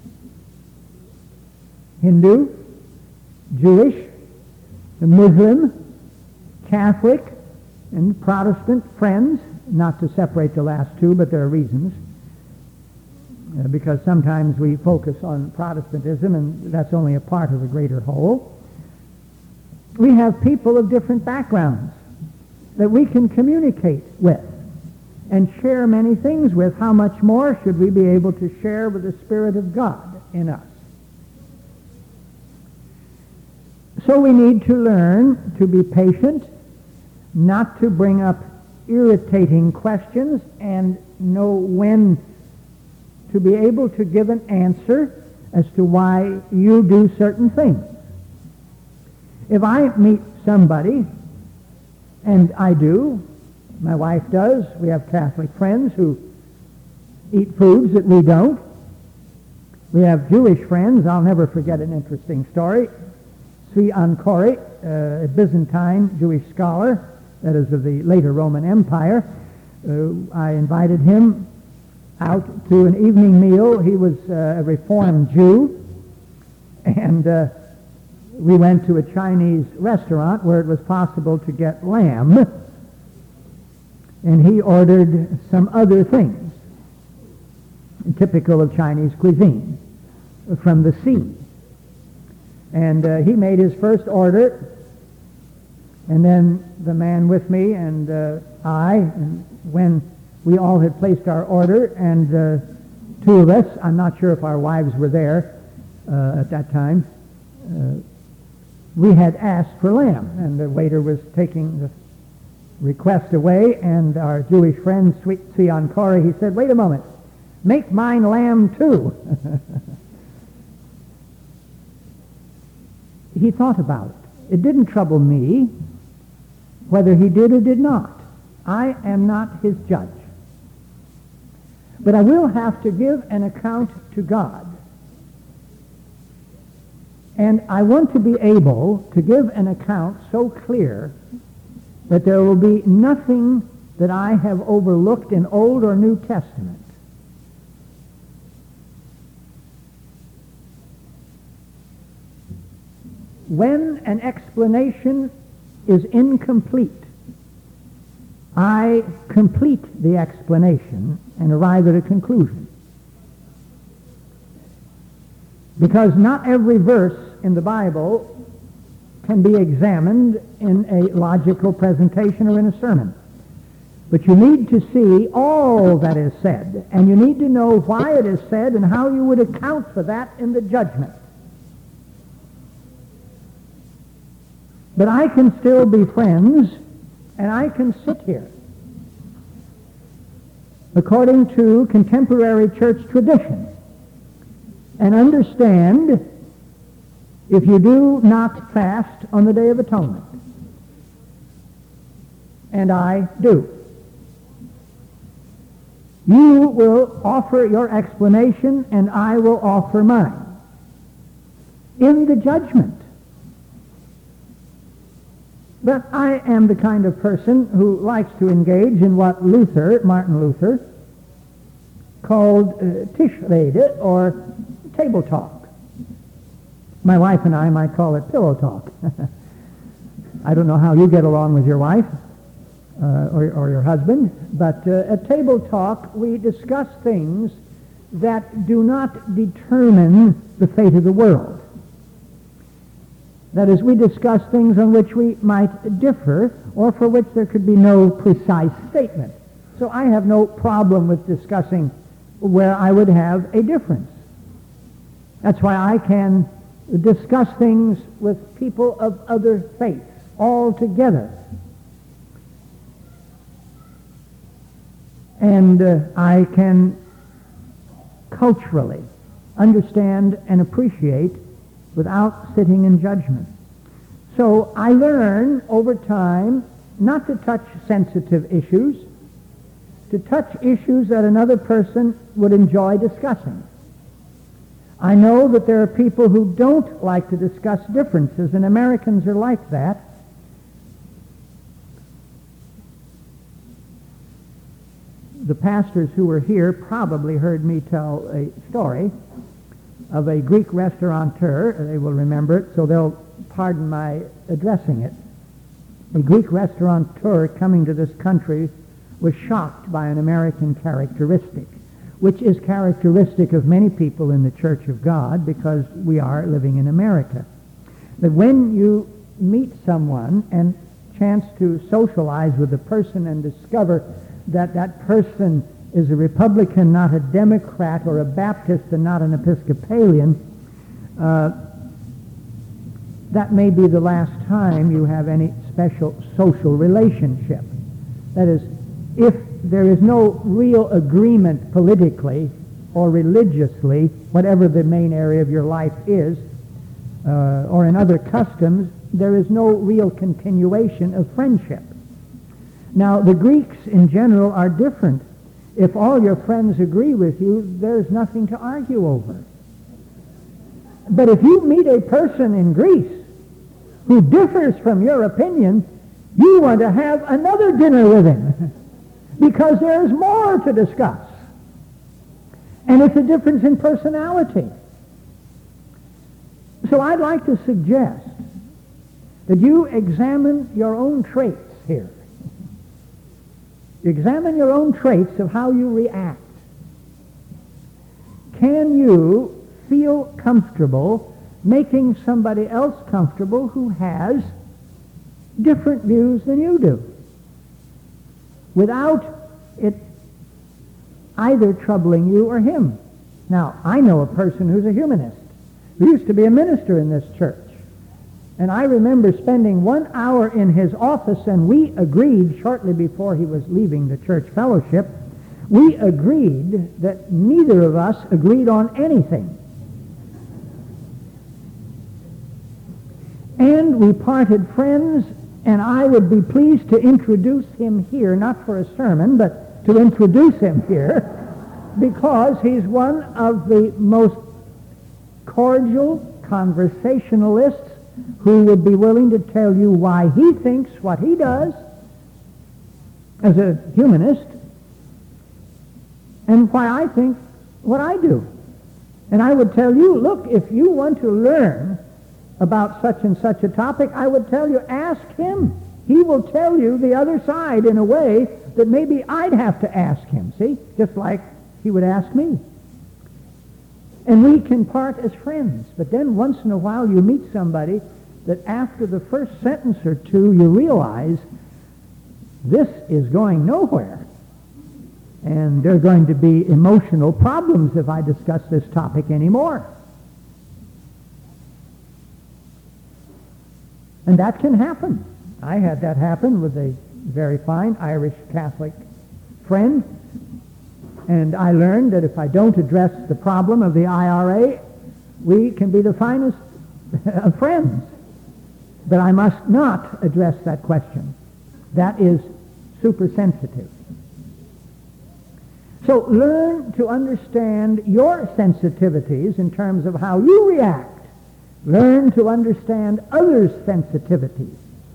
Speaker 1: Hindu, Jewish, Muslim, Catholic, and Protestant friends, not to separate the last two, but there are reasons. Because sometimes we focus on Protestantism, and that's only a part of the greater whole. We have people of different backgrounds that we can communicate with and share many things with. How much more should we be able to share with the Spirit of God in us? So we need to learn to be patient, not to bring up irritating questions, and know when to be able to give an answer as to why you do certain things. If I meet somebody, and I do, my wife does, we have Catholic friends who eat foods that we don't. We have Jewish friends. I'll never forget an interesting story. Tzvi Kori, a Byzantine Jewish scholar, that is of the later Roman Empire, I invited him out to an evening meal. He was a Reformed Jew, and we went to a Chinese restaurant where it was possible to get lamb, and he ordered some other things, typical of Chinese cuisine, from the sea. And he made his first order, and then the man with me and and when we all had placed our order, and two of us, I'm not sure if our wives were there at that time, we had asked for lamb, and the waiter was taking the request away, and our Jewish friend, Tzvi Kori, he said, wait a moment, make mine lamb too. He thought about it. It didn't trouble me whether he did or did not. I am not his judge. But I will have to give an account to God. And I want to be able to give an account so clear that there will be nothing that I have overlooked in Old or New Testament. When an explanation is incomplete, I complete the explanation and arrive at a conclusion. Because not every verse in the Bible can be examined in a logical presentation or in a sermon. But you need to see all that is said, and you need to know why it is said and how you would account for that in the judgment. But I can still be friends, and I can sit here according to contemporary church tradition and understand if you do not fast on the Day of Atonement. And I do. You will offer your explanation, and I will offer mine in the judgment. But I am the kind of person who likes to engage in what Martin Luther, called Tischrede, or table talk. My wife and I might call it pillow talk. I don't know how you get along with your wife or your husband, but at table talk we discuss things that do not determine the fate of the world. That is, we discuss things on which we might differ or for which there could be no precise statement. So I have no problem with discussing where I would have a difference. That's why I can discuss things with people of other faiths altogether. And I can culturally understand and appreciate without sitting in judgment. So I learn over time not to touch sensitive issues, to touch issues that another person would enjoy discussing. I know that there are people who don't like to discuss differences, and Americans are like that. The pastors who were here probably heard me tell a story of a Greek restaurateur. They will remember it, so they'll pardon my addressing it. A Greek restaurateur coming to this country was shocked by an American characteristic, which is characteristic of many people in the Church of God because we are living in America. That when you meet someone and chance to socialize with a person and discover that that person is a Republican, not a Democrat, or a Baptist and not an Episcopalian, that may be the last time you have any special social relationship. That is, if there is no real agreement politically or religiously, whatever the main area of your life is, or in other customs, there is no real continuation of friendship. Now, the Greeks in general are different. If all your friends agree with you, there's nothing to argue over. But if you meet a person in Greece who differs from your opinion, you want to have another dinner with him because there's more to discuss. And it's a difference in personality. So I'd like to suggest that you examine your own traits here. Examine your own traits of how you react. Can you feel comfortable making somebody else comfortable who has different views than you do, without it either troubling you or him? Now, I know a person who's a humanist, who used to be a minister in this church. And I remember spending 1 hour in his office, and we agreed shortly before he was leaving the church fellowship, we agreed that neither of us agreed on anything. And we parted friends, and I would be pleased to introduce him here, not for a sermon, but to introduce him here. because he's one of the most cordial conversationalists who would be willing to tell you why he thinks what he does as a humanist and why I think what I do. And I would tell you, look, if you want to learn about such and such a topic, I would tell you, ask him. He will tell you the other side in a way that maybe I'd have to ask him, see? Just like he would ask me. And we can part as friends. But then once in a while you meet somebody that after the first sentence or two you realize this is going nowhere. And there are going to be emotional problems if I discuss this topic anymore. And that can happen. I had that happen with a very fine Irish Catholic friend. And I learned that if I don't address the problem of the IRA, we can be the finest of friends. But I must not address that question. That is supersensitive. So learn to understand your sensitivities in terms of how you react. Learn to understand others' sensitivities.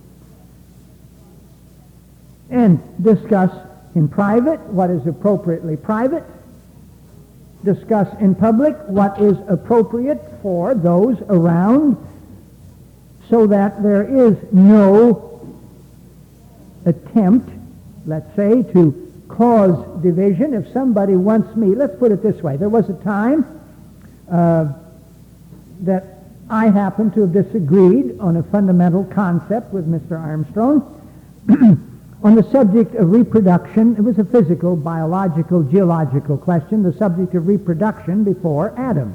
Speaker 1: And discuss in private what is appropriately private. Discuss in public what is appropriate for those around, so that there is no attempt, let's say, to cause division. If somebody wants me, let's put it this way. There was a time that I happened to have disagreed on a fundamental concept with Mr. Armstrong on the subject of reproduction. It was a physical, biological, geological question, the subject of reproduction before Adam.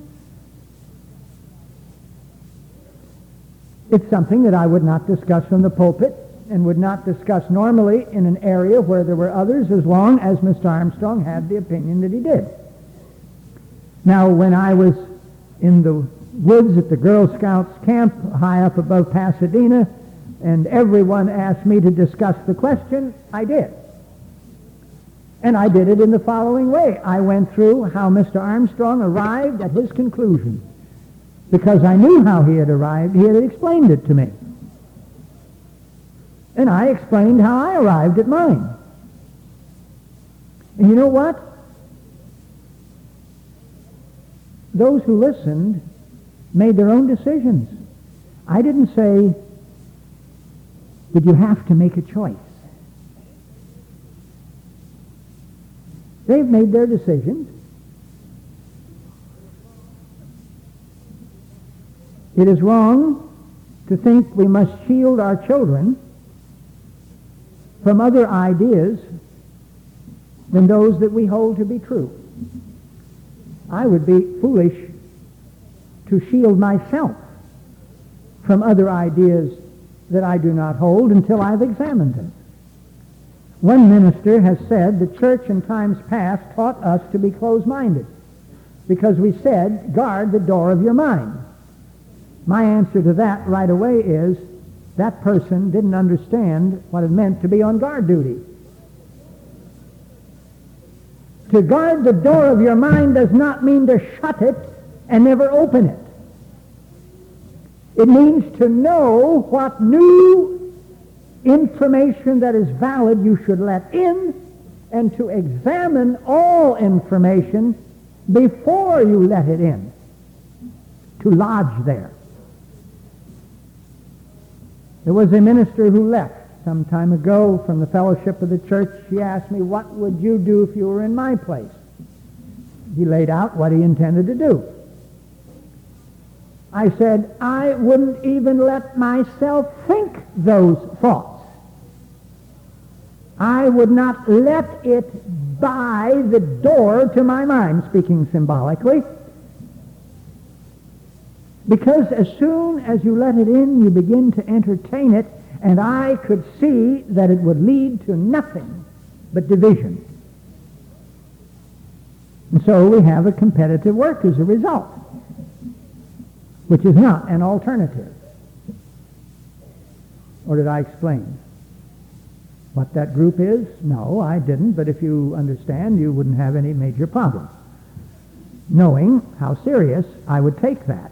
Speaker 1: It's something that I would not discuss from the pulpit and would not discuss normally in an area where there were others, as long as Mr. Armstrong had the opinion that he did. Now, when I was in the woods at the Girl Scouts camp high up above Pasadena, and everyone asked me to discuss the question, I did. And I did it in the following way. I went through how Mr. Armstrong arrived at his conclusion. Because I knew how he had arrived, he had explained it to me. And I explained how I arrived at mine. And you know what? Those who listened made their own decisions. I didn't say that you have to make a choice. They've made their decisions. It is wrong to think we must shield our children from other ideas than those that we hold to be true. I would be foolish to shield myself from other ideas that I do not hold until I've examined them. One minister has said the church in times past taught us to be closed-minded because we said, guard the door of your mind. My answer to that right away is that person didn't understand what it meant to be on guard duty. To guard the door of your mind does not mean to shut it and never open it. It means to know what new information that is valid you should let in, and to examine all information before you let it in, to lodge there. There was a minister who left some time ago from the fellowship of the church. She asked me, what would you do if you were in my place? He laid out what he intended to do. I said, I wouldn't even let myself think those thoughts. I would not let it by the door to my mind, speaking symbolically. Because as soon as you let it in, you begin to entertain it, and I could see that it would lead to nothing but division. And so we have a competitive work as a result, which is not an alternative. Or did I explain? What that group is? No, I didn't, but if you understand, you wouldn't have any major problem, knowing how serious I would take that.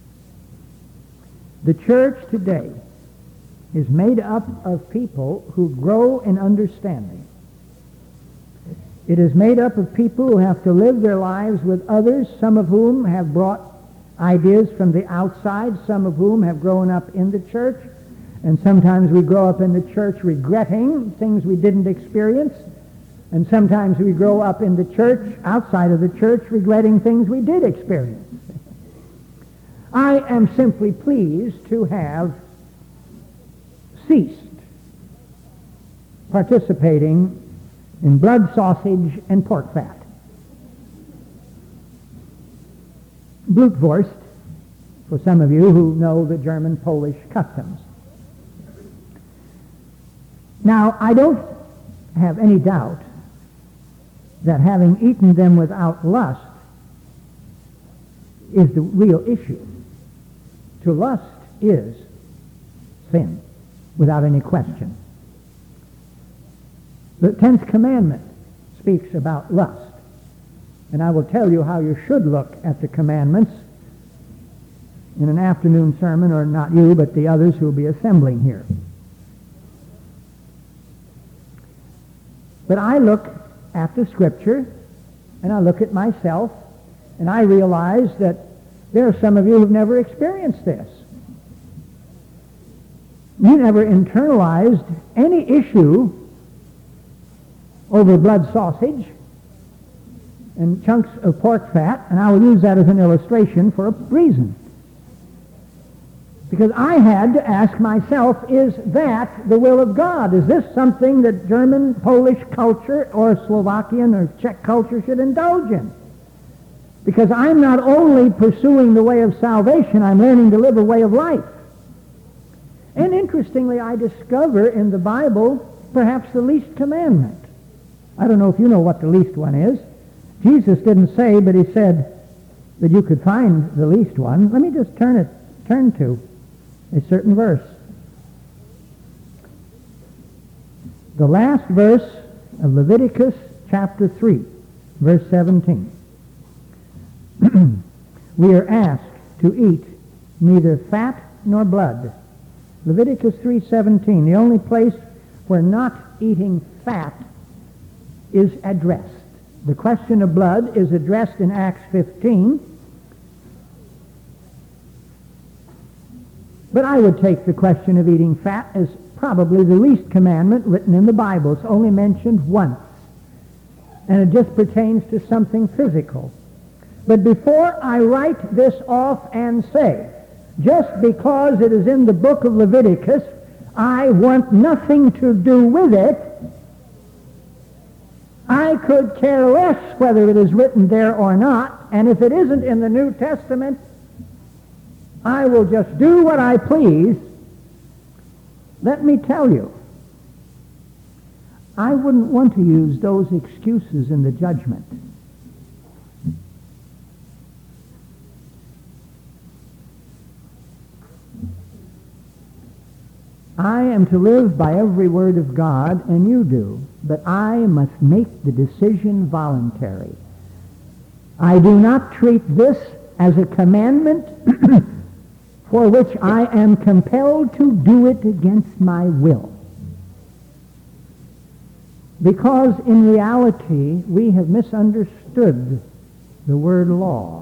Speaker 1: The church today is made up of people who grow in understanding. It is made up of people who have to live their lives with others, some of whom have brought ideas from the outside, some of whom have grown up in the church, and sometimes we grow up in the church regretting things we didn't experience, and sometimes we grow up in the church, outside of the church, regretting things we did experience. I am simply pleased to have ceased participating in blood sausage and pork fat. Blutwurst, for some of you who know the German-Polish customs. Now, I don't have any doubt that having eaten them without lust is the real issue. To lust is sin, without any question. The 10th commandment speaks about lust. And I will tell you how you should look at the commandments in an afternoon sermon, or not you, but the others who will be assembling here. But I look at the Scripture, and I look at myself, and I realize that there are some of you who've never experienced this. You never internalized any issue over blood sausage and chunks of pork fat, and I will use that as an illustration for a reason. Because I had to ask myself, is that the will of God? Is this something that German, Polish culture, or Slovakian or Czech culture should indulge in? Because I'm not only pursuing the way of salvation, I'm learning to live a way of life. And interestingly, I discover in the Bible perhaps the least commandment. I don't know if you know what the least one is. Jesus didn't say, but he said that you could find the least one. Let me just turn to a certain verse. The last verse of Leviticus chapter 3, verse 17. We are asked to eat neither fat nor blood. Leviticus 3:17, the only place where not eating fat is addressed. The question of blood is addressed in Acts 15. But I would take the question of eating fat as probably the least commandment written in the Bible. It's only mentioned once. And it just pertains to something physical. But before I write this off and say, just because it is in the book of Leviticus, I want nothing to do with it, I could care less whether it is written there or not, and if it isn't in the New Testament, I will just do what I please. Let me tell you, I wouldn't want to use those excuses in the judgment. I am to live by every word of God, and you do, but I must make the decision voluntary. I do not treat this as a commandment for which I am compelled to do it against my will. Because in reality, we have misunderstood the word law.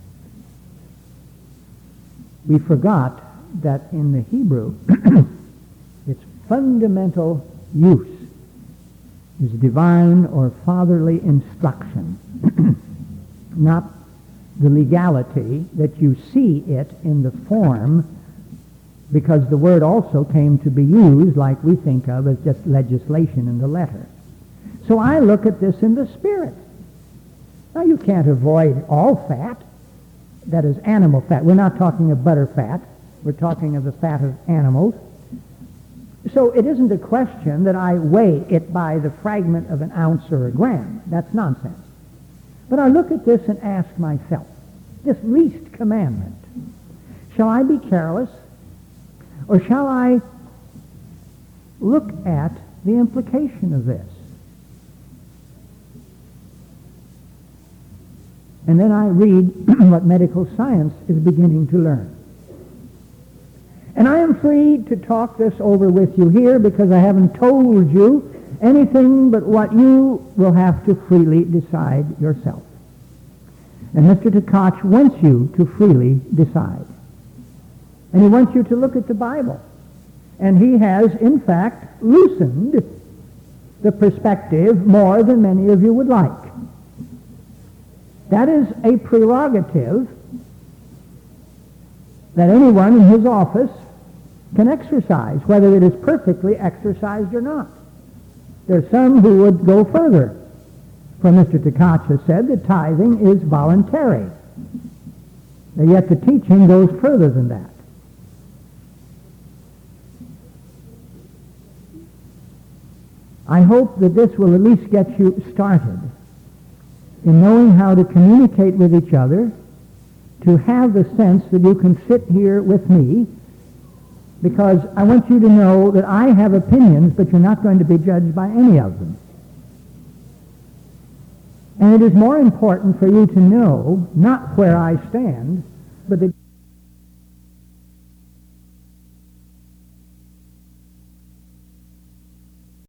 Speaker 1: We forgot that in the Hebrew, its fundamental use is divine or fatherly instruction, not the legality that you see it in the form, because the word also came to be used like we think of as just legislation in the letter. So I look at this in the spirit. Now you can't avoid all fat, that is animal fat. We're not talking of butter fat. We're talking of the fat of animals. So it isn't a question that I weigh it by the fragment of an ounce or a gram. That's nonsense. But I look at this and ask myself, this least commandment, shall I be careless, or shall I look at the implication of this. And then I read what medical science is beginning to learn. And I am free to talk this over with you here because I haven't told you anything but what you will have to freely decide yourself. And Mr. Tkach wants you to freely decide. And he wants you to look at the Bible. And he has, in fact, loosened the perspective more than many of you would like. That is a prerogative that anyone in his office can exercise, whether it is perfectly exercised or not. There are some who would go further. For Mr. Tkach has said that tithing is voluntary. And yet the teaching goes further than that. I hope that this will at least get you started in knowing how to communicate with each other, to have the sense that you can sit here with me, because I want you to know that I have opinions, but you're not going to be judged by any of them. And it is more important for you to know not where I stand, but that